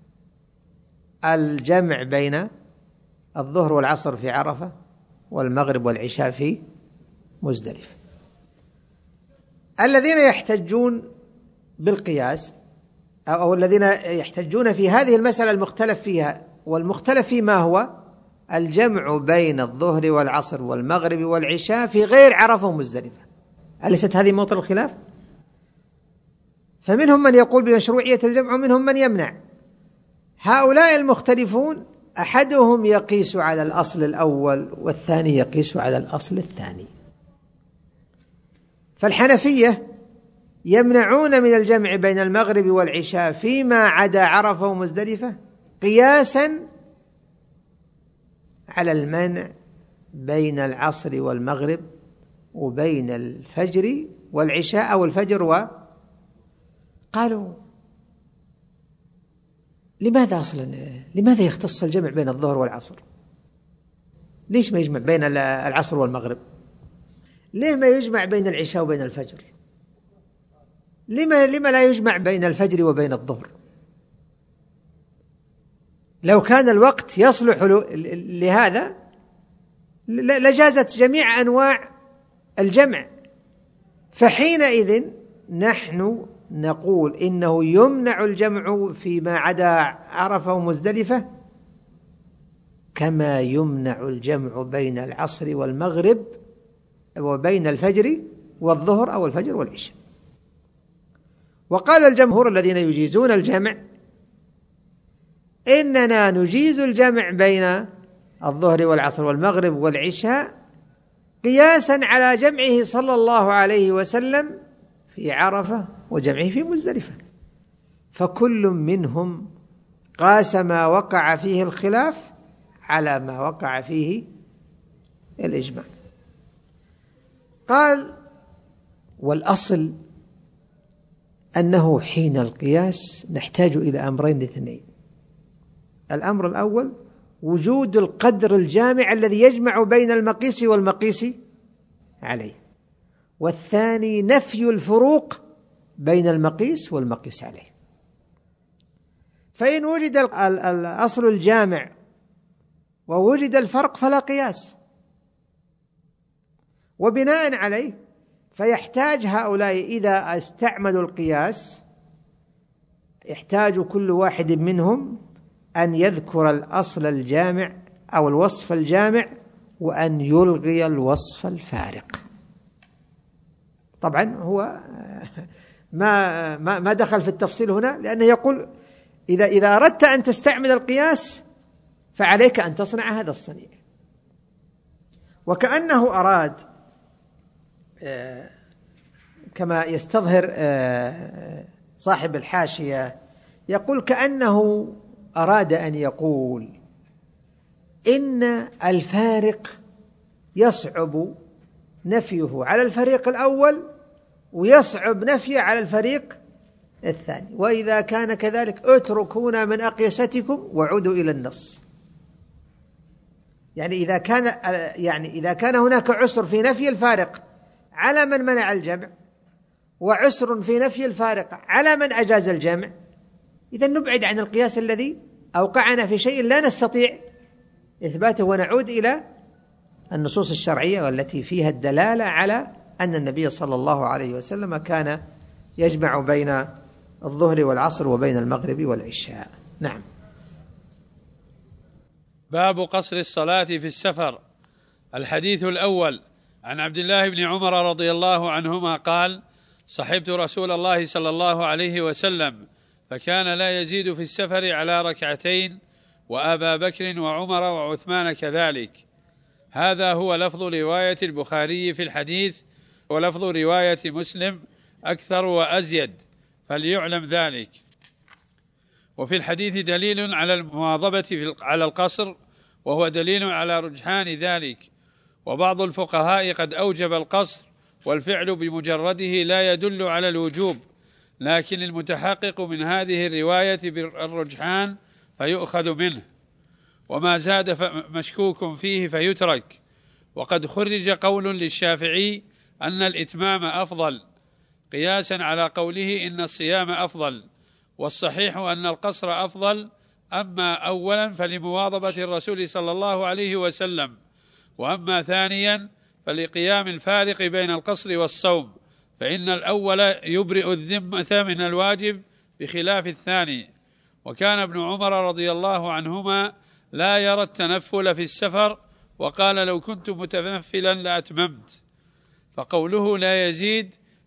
الجمع بين الظهر والعصر في عرفة والمغرب والعشاء في مزدلفة. الذين يحتجون بالقياس أو الذين يحتجون في هذه المسألة المختلف فيها، والمختلف فيه ما هو الجمع بين الظهر والعصر والمغرب والعشاء في غير عرفة ومزدلفة، أليست هذه موطن الخلاف؟ فمنهم من يقول بمشروعية الجمع ومنهم من يمنع. هؤلاء المختلفون أحدهم يقيس على الأصل الأول والثاني يقيس على الأصل الثاني. فالحنفية يمنعون من الجمع بين المغرب والعشاء فيما عدا عرفة ومزدلفة قياسا على المنع بين العصر والمغرب وبين الفجر والعشاء أو الفجر و قالوا لماذا أصلا لماذا يختص الجمع بين الظهر والعصر؟ ليش ما يجمع بين العصر والمغرب؟ ليه ما يجمع بين العشاء وبين الفجر؟ لما لما لا يجمع بين الفجر وبين الظهر؟ لو كان الوقت يصلح لهذا لجازت جميع أنواع الجمع. فحينئذ نحن نقول إنه يمنع الجمع فيما عدا عرفة ومزدلفة كما يمنع الجمع بين العصر والمغرب وبين الفجر والظهر أو الفجر والعشاء. وقال الجمهور الذين يجيزون الجمع إننا نجيز الجمع بين الظهر والعصر والمغرب والعشاء قياسا على جمعه صلى الله عليه وسلم في عرفة وجمعه في مزدلفة، فكل منهم قاس ما وقع فيه الخلاف على ما وقع فيه الإجماع. قال والأصل أنه حين القياس نحتاج إلى أمرين اثنين. الأمر الأول وجود القدر الجامع الذي يجمع بين المقيس والمقيس عليه، والثاني نفي الفروق بين المقيس والمقيس عليه. فإن وجد الأصل الجامع ووجد الفرق فلا قياس، وبناء عليه فيحتاج هؤلاء إذا استعملوا القياس يحتاج كل واحد منهم أن يذكر الأصل الجامع أو الوصف الجامع وأن يلغي الوصف الفارق. طبعا هو ما ما دخل في التفصيل هنا، لأنه يقول إذا إذا أردت أن تستعمل القياس فعليك أن تصنع هذا الصنيع. وكأنه أراد كما يستظهر صاحب الحاشية يقول كأنه أراد أن يقول إن الفارق يصعب نفيه على الفريق الأول ويصعب نفيه على الفريق الثاني، وإذا كان كذلك اتركونا من أقيستكم وعودوا إلى النص. يعني إذا كان يعني إذا كان هناك عسر في نفي الفارق على من منع الجمع وعسر في نفي الفارق على من أجاز الجمع، إذا نبعد عن القياس الذي أوقعنا في شيء لا نستطيع إثباته ونعود إلى النصوص الشرعية والتي فيها الدلالة على أن النبي صلى الله عليه وسلم كان يجمع بين الظهر والعصر وبين المغرب والعشاء. نعم. باب قصر الصلاة في السفر. الحديث الأول عن عبد الله بن عمر رضي الله عنهما قال: صحبت رسول الله صلى الله عليه وسلم فكان لا يزيد في السفر على ركعتين، وأبا بكر وعمر وعثمان كذلك. هذا هو لفظ رواية البخاري في الحديث، ولفظ رواية مسلم أكثر وأزيد، فليعلم ذلك. وفي الحديث دليل على المواظبة على القصر، وهو دليل على رجحان ذلك. وبعض الفقهاء قد أوجب القصر، والفعل بمجرده لا يدل على الوجوب، لكن المتحقق من هذه الرواية بالرجحان فيؤخذ منه، وما زاد مشكوك فيه فيترك. وقد خرج قول للشافعي أن الإتمام أفضل قياسا على قوله إن الصيام أفضل، والصحيح أن القصر أفضل. أما أولا فلمواظبة الرسول صلى الله عليه وسلم، وأما ثانيا فلقيام الفارق بين القصر والصوم، فإن الأول يبرئ الذمة من الواجب بخلاف الثاني. وكان ابن عمر رضي الله عنهما لا يرى التنفل في السفر، وقال: لو كنت متنفلا لأتممت. فقوله لا يزيد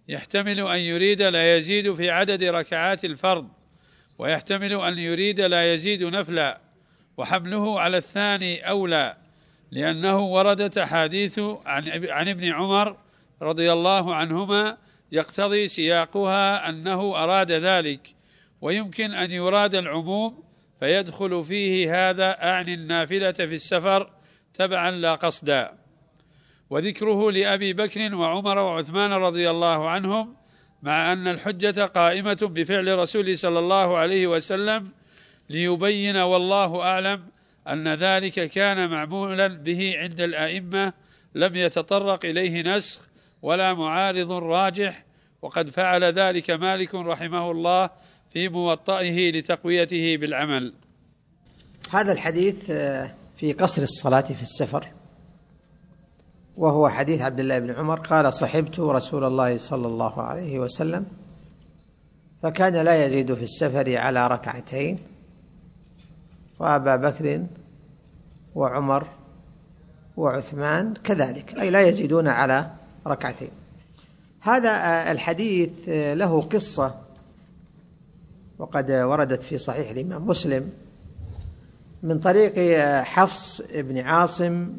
يحتمل أن يريد لا يزيد في عدد ركعات الفرض، ويحتمل أن يريد لا يزيد نفلا، وحمله على الثاني أولى، لأنه وردت أحاديث عن ابن عمر رضي الله عنهما يقتضي سياقها أنه أراد ذلك، ويمكن أن يراد العموم فيدخل فيه هذا أعني النافلة في السفر تبعا لا قصدا. وذكره لأبي بكر وعمر وعثمان رضي الله عنهم مع أن الحجة قائمة بفعل رسول صلى الله عليه وسلم ليبين والله أعلم أن ذلك كان معمولا به عند الأئمة، لم يتطرق إليه نسخ ولا معارض راجح، وقد فعل ذلك مالك رحمه الله في موطئه لتقويته بالعمل. هذا الحديث في قصر الصلاة في السفر، وهو حديث عبد الله بن عمر قال: صحبت رسول الله صلى الله عليه وسلم فكان لا يزيد في السفر على ركعتين، وأبا بكر وعمر وعثمان كذلك، أي لا يزيدون على ركعتين. هذا الحديث له قصة، وقد وردت في صحيح الإمام مسلم من طريق حفص بن عاصم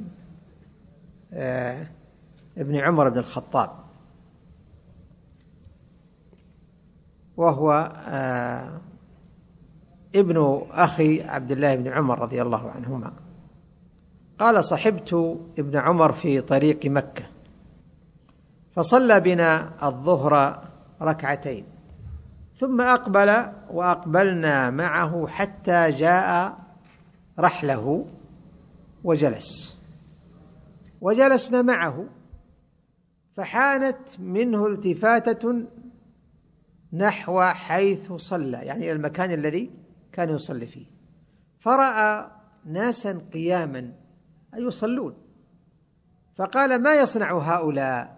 ابن عمر بن الخطاب، وهو ابن أخي عبد الله بن عمر رضي الله عنهما. قال: صحبت ابن عمر في طريق مكة فصلى بنا الظهر ركعتين، ثم أقبل وأقبلنا معه حتى جاء رحله وجلس، وجلسنا معه، فحانت منه التفاتة نحو حيث صلى، يعني المكان الذي كان يصلي فيه، فرأى ناسا قياما أي يصلون، فقال: ما يصنع هؤلاء؟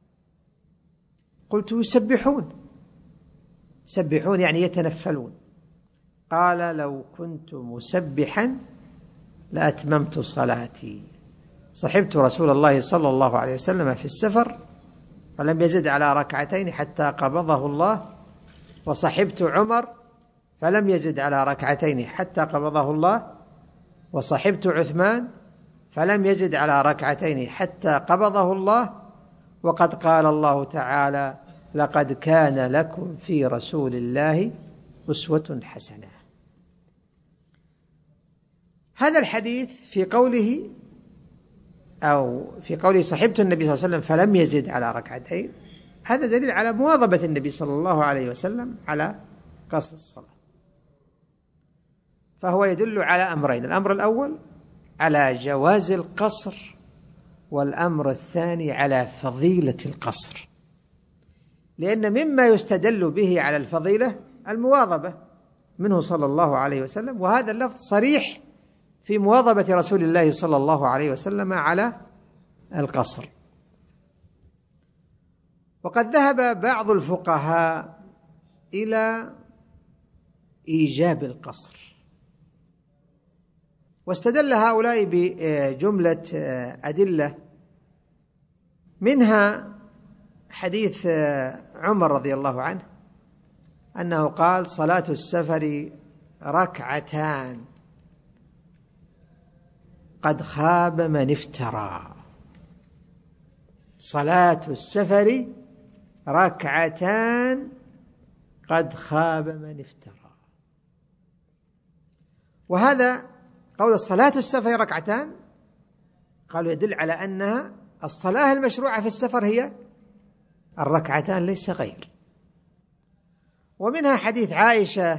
قلت: يسبحون. يسبحون يعني يتنفلون. قال: لو كنت مسبحا لأتممت صلاتي. صحبت رسول الله صلى الله عليه وسلم في السفر فلم يزد على ركعتين حتى قبضه الله، وصحبت عمر فلم يزد على ركعتين حتى قبضه الله، وصحبت عثمان فلم يزد على ركعتين حتى قبضه الله، وقد قال الله تعالى: لقد كان لكم في رسول الله أسوة حسنة. هذا الحديث في قوله أو في قوله صحبت النبي صلى الله عليه وسلم فلم يزد على ركعتين، هذا دليل على مواظبة النبي صلى الله عليه وسلم على قصر الصلاة، فهو يدل على أمرين: الأمر الأول على جواز القصر، والأمر الثاني على فضيلة القصر، لأن مما يستدل به على الفضيلة المواظبة منه صلى الله عليه وسلم، وهذا اللفظ صريح في مواظبة رسول الله صلى الله عليه وسلم على القصر. وقد ذهب بعض الفقهاء إلى إيجاب القصر، واستدل هؤلاء بجملة أدلة، منها حديث عمر رضي الله عنه أنه قال: صلاة السفر ركعتان قد خاب من افترى. صلاة السفر ركعتان قد خاب من افترى. وهذا قول الصلاة السفر ركعتان قالوا يدل على أنها الصلاة المشروعة في السفر هي الركعتان ليس غير. ومنها حديث عائشة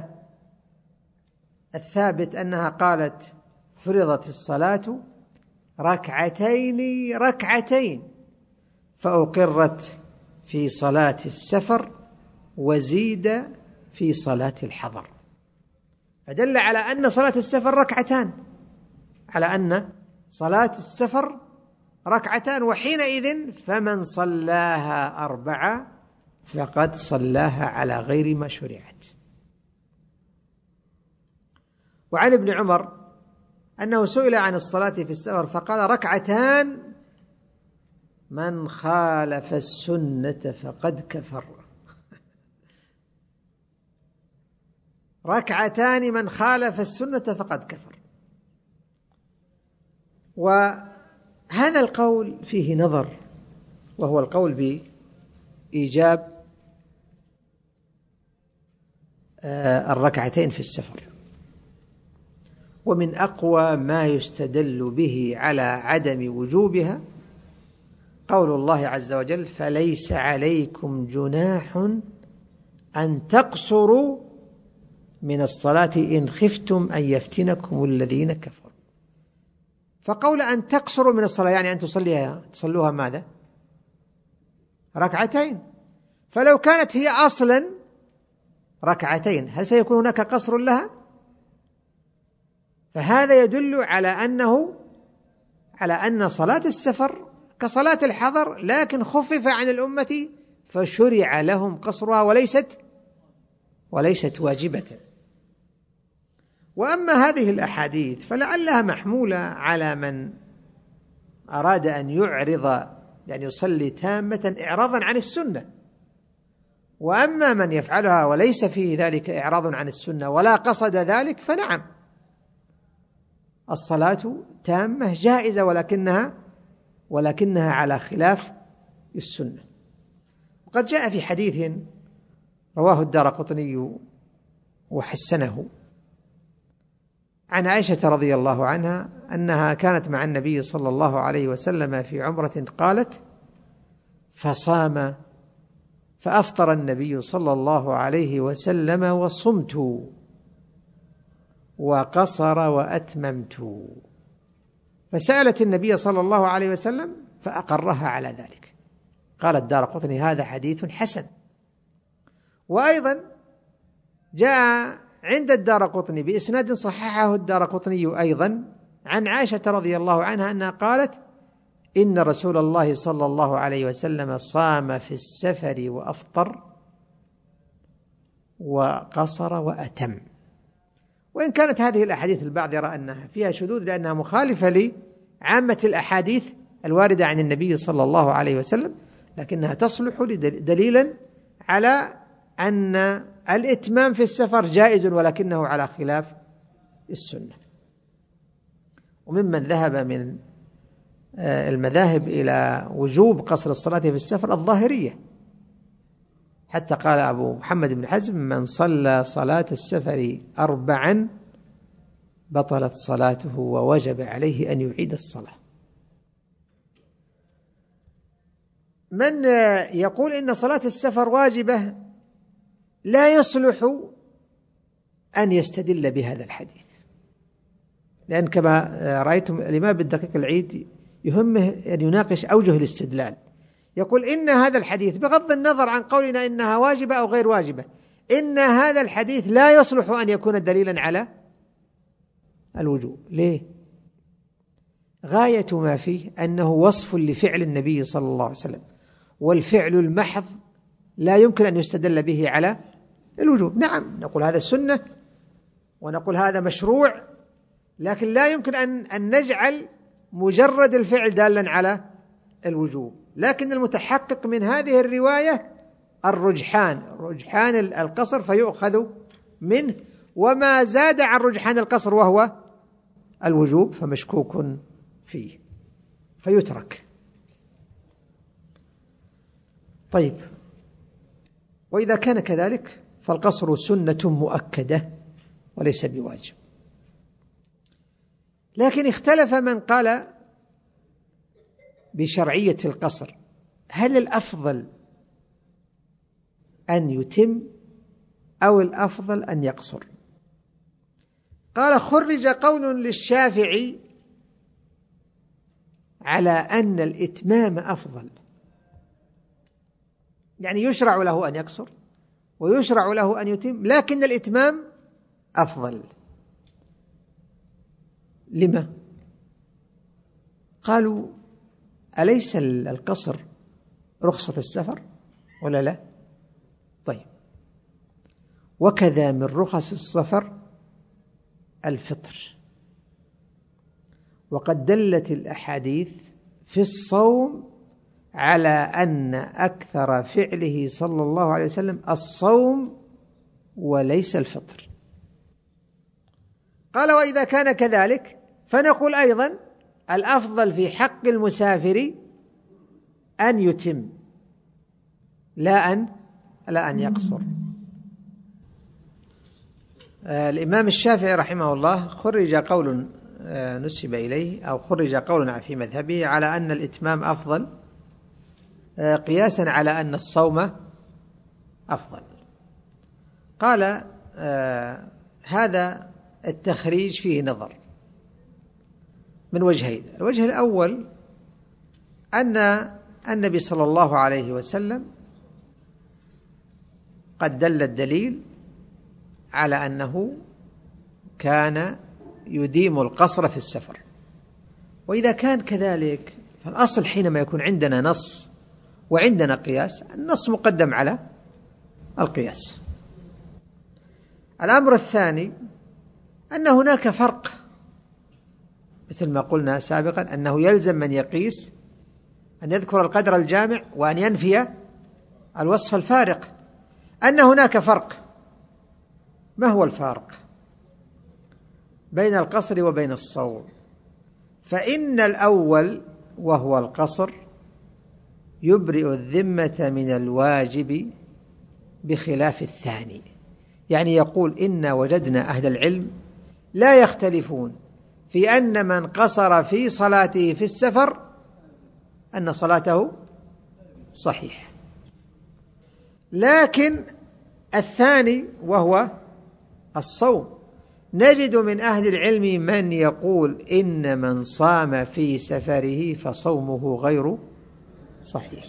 الثابت أنها قالت: فرضت الصلاة ركعتين ركعتين فأقرت في صلاة السفر وزيد في صلاة الحضر، فدل على أن صلاة السفر ركعتان، على أن صلاة السفر ركعتان، وحينئذ فمن صلاها أربعة فقد صلاها على غير ما شرعت. وعن ابن عمر أنه سئل عن الصلاة في السفر فقال: ركعتان من خالف السنة فقد كفر. ركعتان من خالف السنة فقد كفر. وهذا القول فيه نظر، وهو القول بإيجاب الركعتين في السفر. ومن أقوى ما يستدل به على عدم وجوبها قول الله عز وجل: فليس عليكم جناح أن تقصروا من الصلاة إن خفتم أن يفتنكم الذين كفروا. فقول أن تقصروا من الصلاة يعني أن تصليها تصلوها ماذا؟ ركعتين. فلو كانت هي أصلا ركعتين هل سيكون هناك قصر لها؟ فهذا يدل على أنه على أن صلاة السفر كصلاة الحضر، لكن خفف عن الأمة فشرع لهم قصرها وليست وليست واجبة. وأما هذه الأحاديث فلعلها محمولة على من أراد أن يعرض يعني يصلي تامة إعراضا عن السنة. وأما من يفعلها وليس في ذلك إعراض عن السنة ولا قصد ذلك فنعم، الصلاة تامة جائزة، ولكنها ولكنها على خلاف السنة. وقد جاء في حديث رواه الدارقطني وحسنه عن عائشة رضي الله عنها أنها كانت مع النبي صلى الله عليه وسلم في عمرة قالت: فصام فأفطر النبي صلى الله عليه وسلم وصمت وقصر وأتممت. فسألت النبي صلى الله عليه وسلم فأقرها على ذلك. قال الدارقطني: هذا حديث حسن. وأيضا جاء عند الدارقطني بإسناد صححه الدارقطني أيضا عن عائشة رضي الله عنها أنها قالت: إن رسول الله صلى الله عليه وسلم صام في السفر وأفطر وقصر وأتم. وإن كانت هذه الأحاديث البعض يرى أنها فيها شذوذ لأنها مخالفة لعامة الأحاديث الواردة عن النبي صلى الله عليه وسلم، لكنها تصلح دليلا على أن الإتمام في السفر جائز ولكنه على خلاف السنة. وممن ذهب من المذاهب إلى وجوب قصر الصلاة في السفر الظاهرية، حتى قال أبو محمد بن حزم: من صلى صلاة السفر أربعا بطلت صلاته ووجب عليه أن يعيد الصلاة. من يقول إن صلاة السفر واجبة لا يصلح أن يستدل بهذا الحديث، لأن كما رأيتم الإمام بالدقيق العيد يهمه أن يناقش أوجه الاستدلال. يقول إن هذا الحديث بغض النظر عن قولنا إنها واجبة أو غير واجبة، إن هذا الحديث لا يصلح أن يكون دليلا على الوجوب. ليه؟ غاية ما فيه أنه وصف لفعل النبي صلى الله عليه وسلم، والفعل المحض لا يمكن أن يستدل به على الوجوب. نعم نقول هذا السنة ونقول هذا مشروع، لكن لا يمكن أن, أن نجعل مجرد الفعل دالا على الوجوب. لكن المتحقق من هذه الرواية الرجحان رجحان القصر فيؤخذ منه، وما زاد عن رجحان القصر وهو الوجوب فمشكوك فيه فيترك. طيب، وإذا كان كذلك فالقصر سنة مؤكدة وليس بواجب. لكن اختلف من قال بشرعية القصر، هل الأفضل أن يتم أو الأفضل أن يقصر؟ قال: خرج قول للشافعي على أن الإتمام أفضل، يعني يشرع له أن يقصر ويشرع له أن يتم، لكن الإتمام أفضل. لما؟ قالوا: أليس القصر رخصة السفر ولا لا؟ طيب، وكذا من رخص السفر الفطر، وقد دلت الأحاديث في الصوم على أن أكثر فعله صلى الله عليه وسلم الصوم وليس الفطر. قال: وإذا كان كذلك فنقول أيضا الأفضل في حق المسافر أن يتم لا أن لا أن يقصر. الإمام الشافعي رحمه الله خرج قول نسب إليه أو خرج قول في مذهبه على أن الإتمام أفضل، قياسا على أن الصوم أفضل. قال آه هذا التخريج فيه نظر من وجهين. الوجه الأول أن النبي صلى الله عليه وسلم قد دل الدليل على أنه كان يديم القصر في السفر، وإذا كان كذلك فالأصل حينما يكون عندنا نص وعندنا قياس، النص مقدم على القياس. الأمر الثاني أن هناك فرق، مثل ما قلنا سابقا أنه يلزم من يقيس أن يذكر القدر الجامع وأن ينفي الوصف الفارق، أن هناك فرق. ما هو الفارق بين القصر وبين الصوم؟ فإن الأول وهو القصر يبرئ الذمة من الواجب بخلاف الثاني، يعني يقول إنا وجدنا أهل العلم لا يختلفون في أن من قصر في صلاته في السفر أن صلاته صحيح، لكن الثاني وهو الصوم نجد من أهل العلم من يقول إن من صام في سفره فصومه غير صحيح.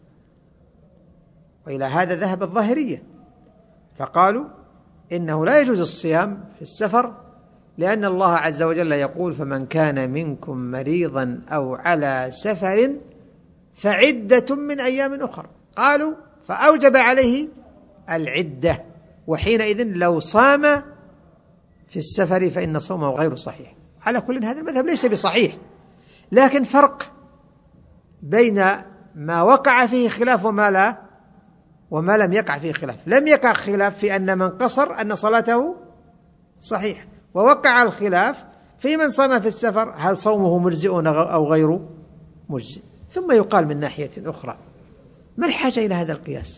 وإلى هذا ذهب الظاهرية، فقالوا إنه لا يجوز الصيام في السفر، لأن الله عز وجل يقول: فمن كان منكم مريضا أو على سفر فعدة من أيام أخرى. قالوا فأوجب عليه العدة، وحينئذ لو صام في السفر فإن صومه غير صحيح. على كل هذا المذهب ليس بصحيح، لكن فرق بين ما وقع فيه خلاف وما لا وما لم يقع فيه خلاف. لم يقع خلاف في أن من قصر أن صلاته صحيح، ووقع الخلاف في من صام في السفر هل صومه مجزئ أو غير مجزئ. ثم يقال من ناحية أخرى: ما الحاجة إلى هذا القياس؟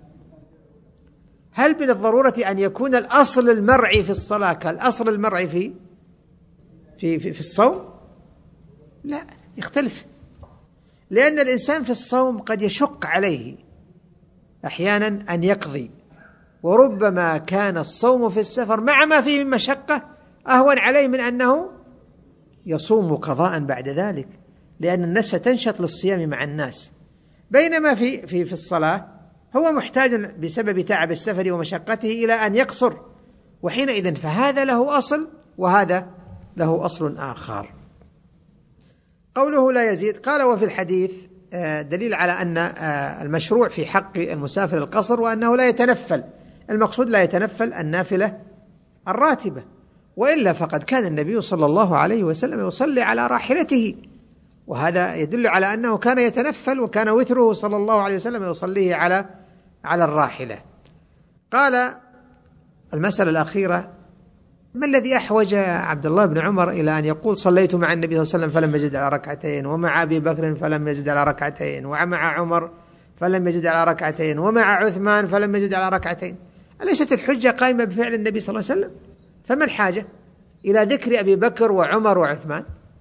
هل من الضرورة أن يكون الأصل المرعي في الصلاة كالأصل المرعي في في في, في الصوم؟ لا، يختلف، لأن الإنسان في الصوم قد يشق عليه أحيانا أن يقضي، وربما كان الصوم في السفر مع ما فيه من مشقة أهون عليه من أنه يصوم قضاء بعد ذلك، لأن النفس تنشط للصيام مع الناس، بينما في في في الصلاة هو محتاج بسبب تعب السفر ومشقته إلى أن يقصر، وحينئذ فهذا له أصل وهذا له أصل آخر. قوله لا يزيد، قال: وفي الحديث دليل على أن المشروع في حق المسافر القصر، وأنه لا يتنفل، المقصود لا يتنفل النافلة الراتبة، وإلا فقد كان النبي صلى الله عليه وسلم يصلي على راحلته، وهذا يدل على أنه كان يتنفل، وكان وتره صلى الله عليه وسلم يصليه على على الراحلة. قال: المسألة الأخيرة: ما الذي أحوج عبد الله بن عمر إلى أن يقول صليت مع النبي صلى الله عليه وسلم فلم يزد على ركعتين، ومع أبي بكر فلم يزد على ركعتين، ومع عمر فلم يزد على ركعتين، ومع عثمان فلم يزد على ركعتين؟ أليست الحجة قائمة بفعل النبي صلى الله عليه وسلم؟ فما الحاجة إلى ذكر أبي بكر وعمر وعثمان؟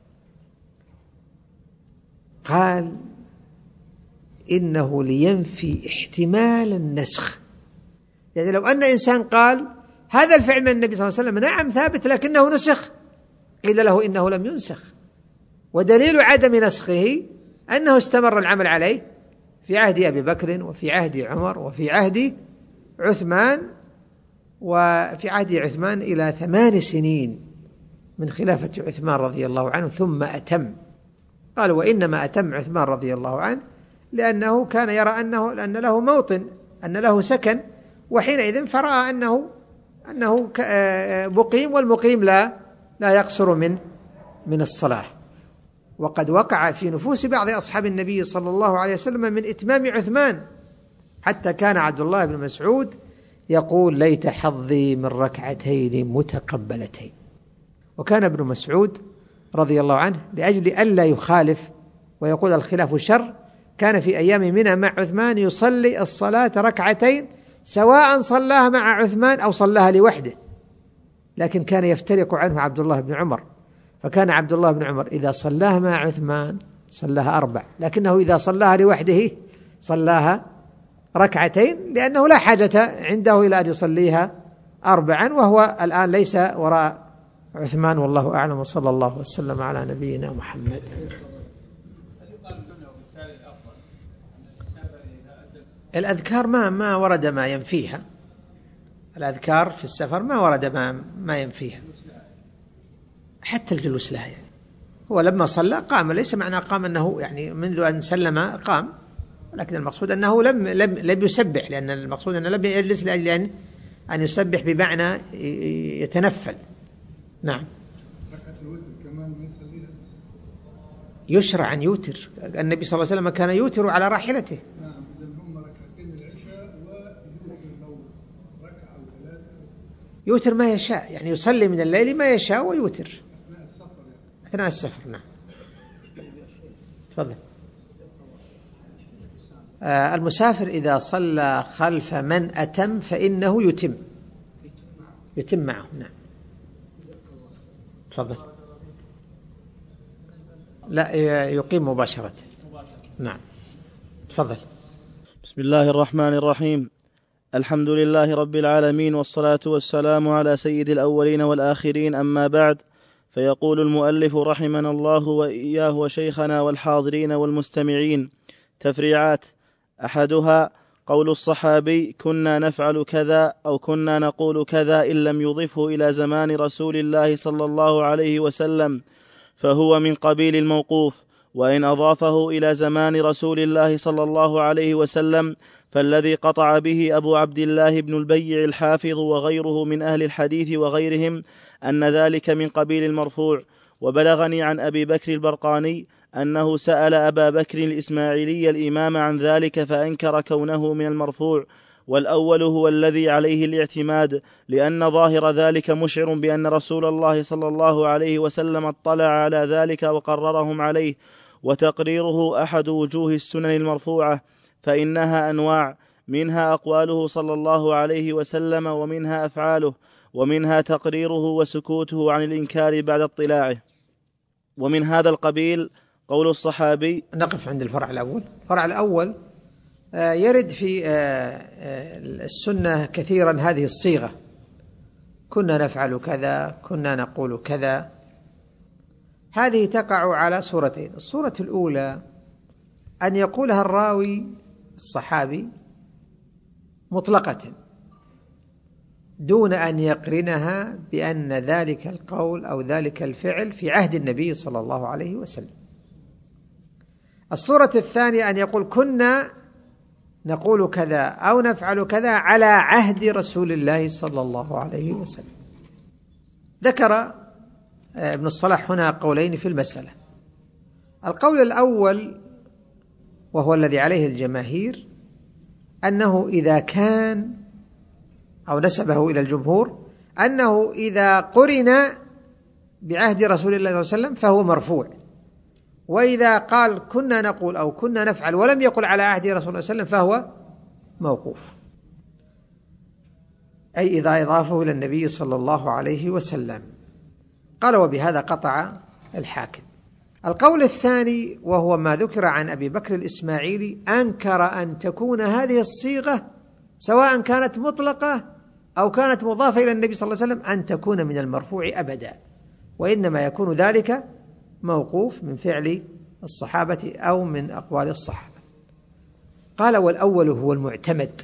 قال: إنه لينفي احتمال النسخ. يعني لو أن إنسان قال هذا الفعل من النبي صلى الله عليه وسلم نعم ثابت لكنه نسخ، قيل له إنه لم ينسخ، ودليل عدم نسخه أنه استمر العمل عليه في عهد أبي بكر وفي عهد عمر وفي عهد عثمان، وفي عهد عثمان إلى ثمان سنين من خلافة عثمان رضي الله عنه ثم أتم. قال: وإنما أتم عثمان رضي الله عنه لأنه كان يرى أنه لأن له موطن، أن له سكن، وحينئذ فرأى أنه أنه مقيم، والمقيم لا لا يقصر من من الصلاة. وقد وقع في نفوس بعض أصحاب النبي صلى الله عليه وسلم من إتمام عثمان، حتى كان عبد الله بن مسعود يقول ليت حظي من ركعتين متقبلتين. وكان ابن مسعود رضي الله عنه لأجل ألا يخالف ويقول الخلاف شر كان في أيام منى مع عثمان يصلي الصلاة ركعتين سواء صلاها مع عثمان أو صلاها لوحده، لكن كان يفترق عنه عبد الله بن عمر، فكان عبد الله بن عمر إذا صلاها مع عثمان صلاها أربع، لكنه إذا صلاها لوحده صلاها ركعتين، لأنه لا حاجة عنده إلى أن يصليها أربعا، وهو الآن ليس وراء عثمان، والله أعلم، وصلى الله وسلم على نبينا محمد. الأذكار ما ما ورد ما ينفيها، الأذكار في السفر ما ورد ما ما ينفيها، حتى الجلوس لها. يعني هو لما صلى قام، ليس معنى قام أنه يعني منذ أن سلم قام، لكن المقصود أنه لم لم لم يسبح، لأن المقصود أنه لم يجلس لأجل أن أن يسبح بمعنى يتنفل. نعم. يشرع أن يوتر، النبي صلى الله عليه وسلم كان يوتر على راحلته. يوتر ما يشاء، يعني يصلي من الليل ما يشاء ويوتر أثناء السفر. نعم. تفضل. آه المسافر إذا صلى خلف من أتم فإنه يتم يتم معه. نعم. تفضل. لا يقيم مباشرة. نعم. تفضل. بسم الله الرحمن الرحيم. الحمد لله رب العالمين، والصلاة والسلام على سيد الأولين والآخرين، أما بعد، فيقول المؤلف رحمنا الله وإياه وشيخنا والحاضرين والمستمعين: تفريعات. أحدها قول الصحابي كنا نفعل كذا أو كنا نقول كذا إن لم يضفه إلى زمان رسول الله صلى الله عليه وسلم فهو من قبيل الموقوف، وإن أضافه إلى زمان رسول الله صلى الله عليه وسلم فالذي قطع به أبو عبد الله بن البيع الحافظ وغيره من أهل الحديث وغيرهم أن ذلك من قبيل المرفوع. وبلغني عن أبي بكر البرقاني أنه سأل أبا بكر الإسماعيلي الإمام عن ذلك فأنكر كونه من المرفوع، والأول هو الذي عليه الاعتماد، لأن ظاهر ذلك مشعر بأن رسول الله صلى الله عليه وسلم اطلع على ذلك وقررهم عليه، وتقريره أحد وجوه السنن المرفوعة، فإنها أنواع، منها أقواله صلى الله عليه وسلم، ومنها أفعاله، ومنها تقريره وسكوته عن الإنكار بعد اطلاعه. ومن هذا القبيل قول الصحابي. نقف عند الفرع الأول. الفرع الأول يرد في السنة كثيرا هذه الصيغة: كنا نفعل كذا، كنا نقول كذا. هذه تقع على صورتين: الصورة الأولى أن يقولها الراوي الصحابي مطلقة دون أن يقرنها بأن ذلك القول أو ذلك الفعل في عهد النبي صلى الله عليه وسلم. الصورة الثانية أن يقول كنا نقول كذا أو نفعل كذا على عهد رسول الله صلى الله عليه وسلم. ذكر ابن الصلاح هنا قولين في المسألة. القول الأول وهو الذي عليه الجماهير أنه إذا كان أو نسبه إلى الجمهور أنه إذا قرن بعهد رسول الله صلى الله عليه وسلم فهو مرفوع، وإذا قال كنا نقول أو كنا نفعل ولم يقل على عهد رسول الله صلى الله عليه وسلم فهو موقوف، أي إذا إضافه إلى النبي صلى الله عليه وسلم. قال وبهذا قطع الحاكم. القول الثاني وهو ما ذكر عن أبي بكر الإسماعيلي أنكر أن تكون هذه الصيغة سواء كانت مطلقة أو كانت مضافة إلى النبي صلى الله عليه وسلم أن تكون من المرفوع أبدا، وإنما يكون ذلك موقوف من فعل الصحابة أو من أقوال الصحابة. قال والأول هو المعتمد،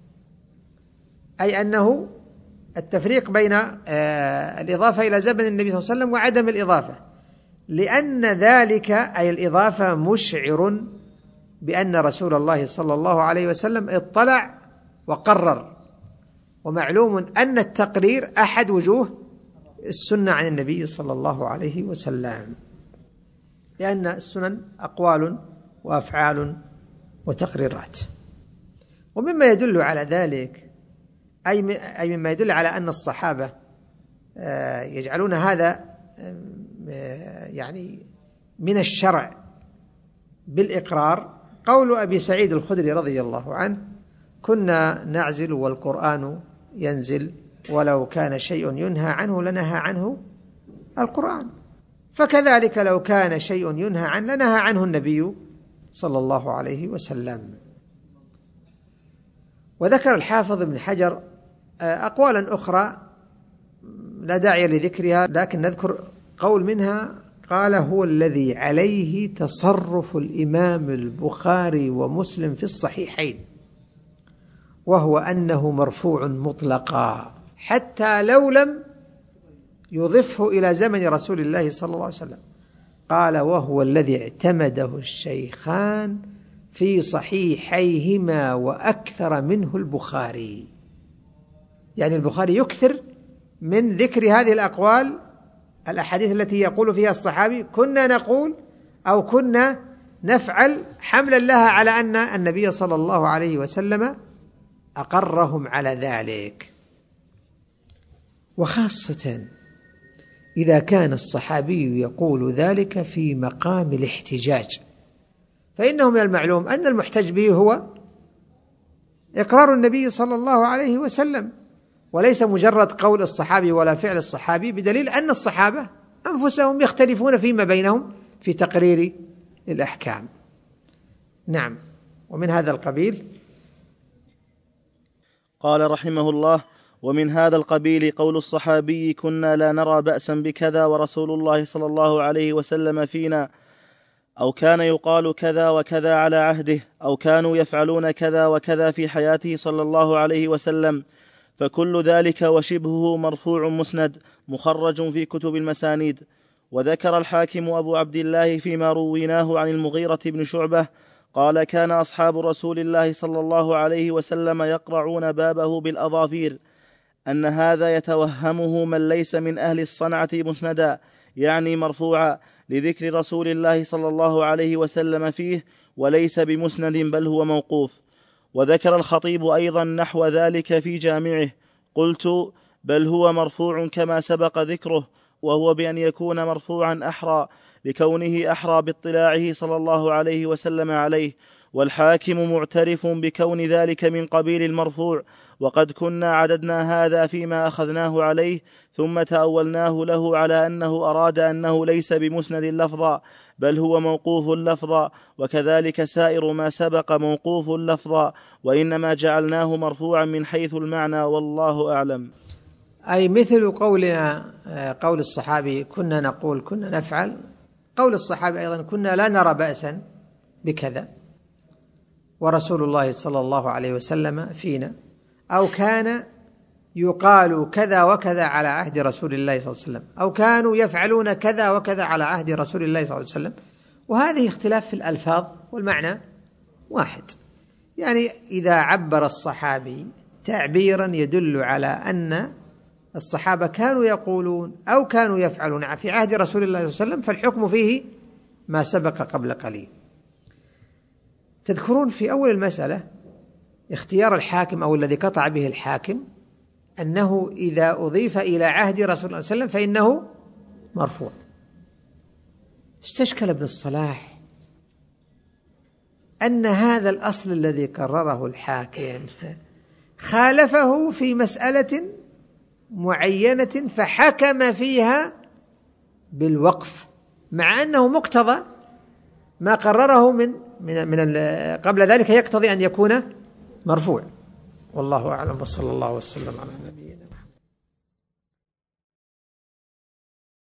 أي أنه التفريق بين الإضافة إلى زمن النبي صلى الله عليه وسلم وعدم الإضافة، لأن ذلك أي الإضافة مشعر بأن رسول الله صلى الله عليه وسلم اطلع وقرر، ومعلوم أن التقرير أحد وجوه السنة عن النبي صلى الله عليه وسلم. لأن السنن أقوال وأفعال وتقريرات. ومما يدل على ذلك أي مما يدل على أن الصحابة يجعلون هذا يعني من الشرع بالإقرار قول أبي سعيد الخدري رضي الله عنه: كنا نعزل والقرآن ينزل، ولو كان شيء ينهى عنه لنهى عنه القرآن، فكذلك لو كان شيء ينهى عنه لنهى عنه النبي صلى الله عليه وسلم. وذكر الحافظ ابن حجر أقوالا أخرى لا داعي لذكرها، لكن نذكر قول منها قال: هو الذي عليه تصرف الإمام البخاري ومسلم في الصحيحين، وهو أنه مرفوع مطلقا حتى لو لم يضفه إلى زمن رسول الله صلى الله عليه وسلم. قال: وهو الذي اعتمده الشيخان في صحيحيهما وأكثر منه البخاري. يعني البخاري يكثر من ذكر هذه الأقوال، الأحاديث التي يقول فيها الصحابي كنا نقول أو كنا نفعل، حملا لها على أن النبي صلى الله عليه وسلم أقرهم على ذلك. وخاصة إذا كان الصحابي يقول ذلك في مقام الاحتجاج، فإنه من المعلوم أن المحتج به هو إقرار النبي صلى الله عليه وسلم، وليس مجرد قول الصحابي ولا فعل الصحابي، بدليل أن الصحابة أنفسهم يختلفون فيما بينهم في تقرير الأحكام. نعم. ومن هذا القبيل قال رحمه الله: ومن هذا القبيل قول الصحابي: كنا لا نرى بأسا بكذا ورسول الله صلى الله عليه وسلم فينا، أو كان يقال كذا وكذا على عهده، أو كانوا يفعلون كذا وكذا في حياته صلى الله عليه وسلم، فكل ذلك وشبهه مرفوع مسند مخرج في كتب المسانيد. وذكر الحاكم أبو عبد الله فيما رويناه عن المغيرة بن شعبة قال: كان أصحاب رسول الله صلى الله عليه وسلم يقرعون بابه بالأظافير، أن هذا يتوهمه من ليس من أهل الصنعة مسندا، يعني مرفوعا لذكر رسول الله صلى الله عليه وسلم فيه، وليس بمسند بل هو موقوف. وذكر الخطيب أيضا نحو ذلك في جامعه، قلت: بل هو مرفوع كما سبق ذكره، وهو بأن يكون مرفوعا أحرى لكونه أحرى باطلاعه صلى الله عليه وسلم عليه، والحاكم معترف بكون ذلك من قبيل المرفوع. وقد كنا عددنا هذا فيما أخذناه عليه، ثم تأولناه له على أنه أراد أنه ليس بمسند لفظا بل هو موقوف لفظا، وكذلك سائر ما سبق موقوف لفظا، وإنما جعلناه مرفوعا من حيث المعنى، والله أعلم. أي مثل قولنا قول الصحابي كنا نقول كنا نفعل، قول الصحابي أيضا كنا لا نرى بأسا بكذا ورسول الله صلى الله عليه وسلم فينا، أو كان يقال كذا وكذا على عهد رسول الله صلى الله عليه وسلم، أو كانوا يفعلون كذا وكذا على عهد رسول الله صلى الله عليه وسلم. وهذه اختلاف في الألفاظ والمعنى واحد. يعني إذا عبر الصحابي تعبيرا يدل على أن الصحابة كانوا يقولون أو كانوا يفعلون في عهد رسول الله صلى الله عليه وسلم، فالحكم فيه ما سبق قبل قليل. تذكرون في أول المسألة اختيار الحاكم أو الذي قطع به الحاكم أنه إذا أضيف إلى عهد رسول الله صلى الله عليه وسلم فإنه مرفوع. استشكل ابن الصلاح أن هذا الأصل الذي قرره الحاكم خالفه في مسألة معينة فحكم فيها بالوقف، مع أنه مقتضى ما قرره من من من قبل ذلك يقتضي أن يكون مرفوع. والله أعلم، وصلى الله وسلم على النبي.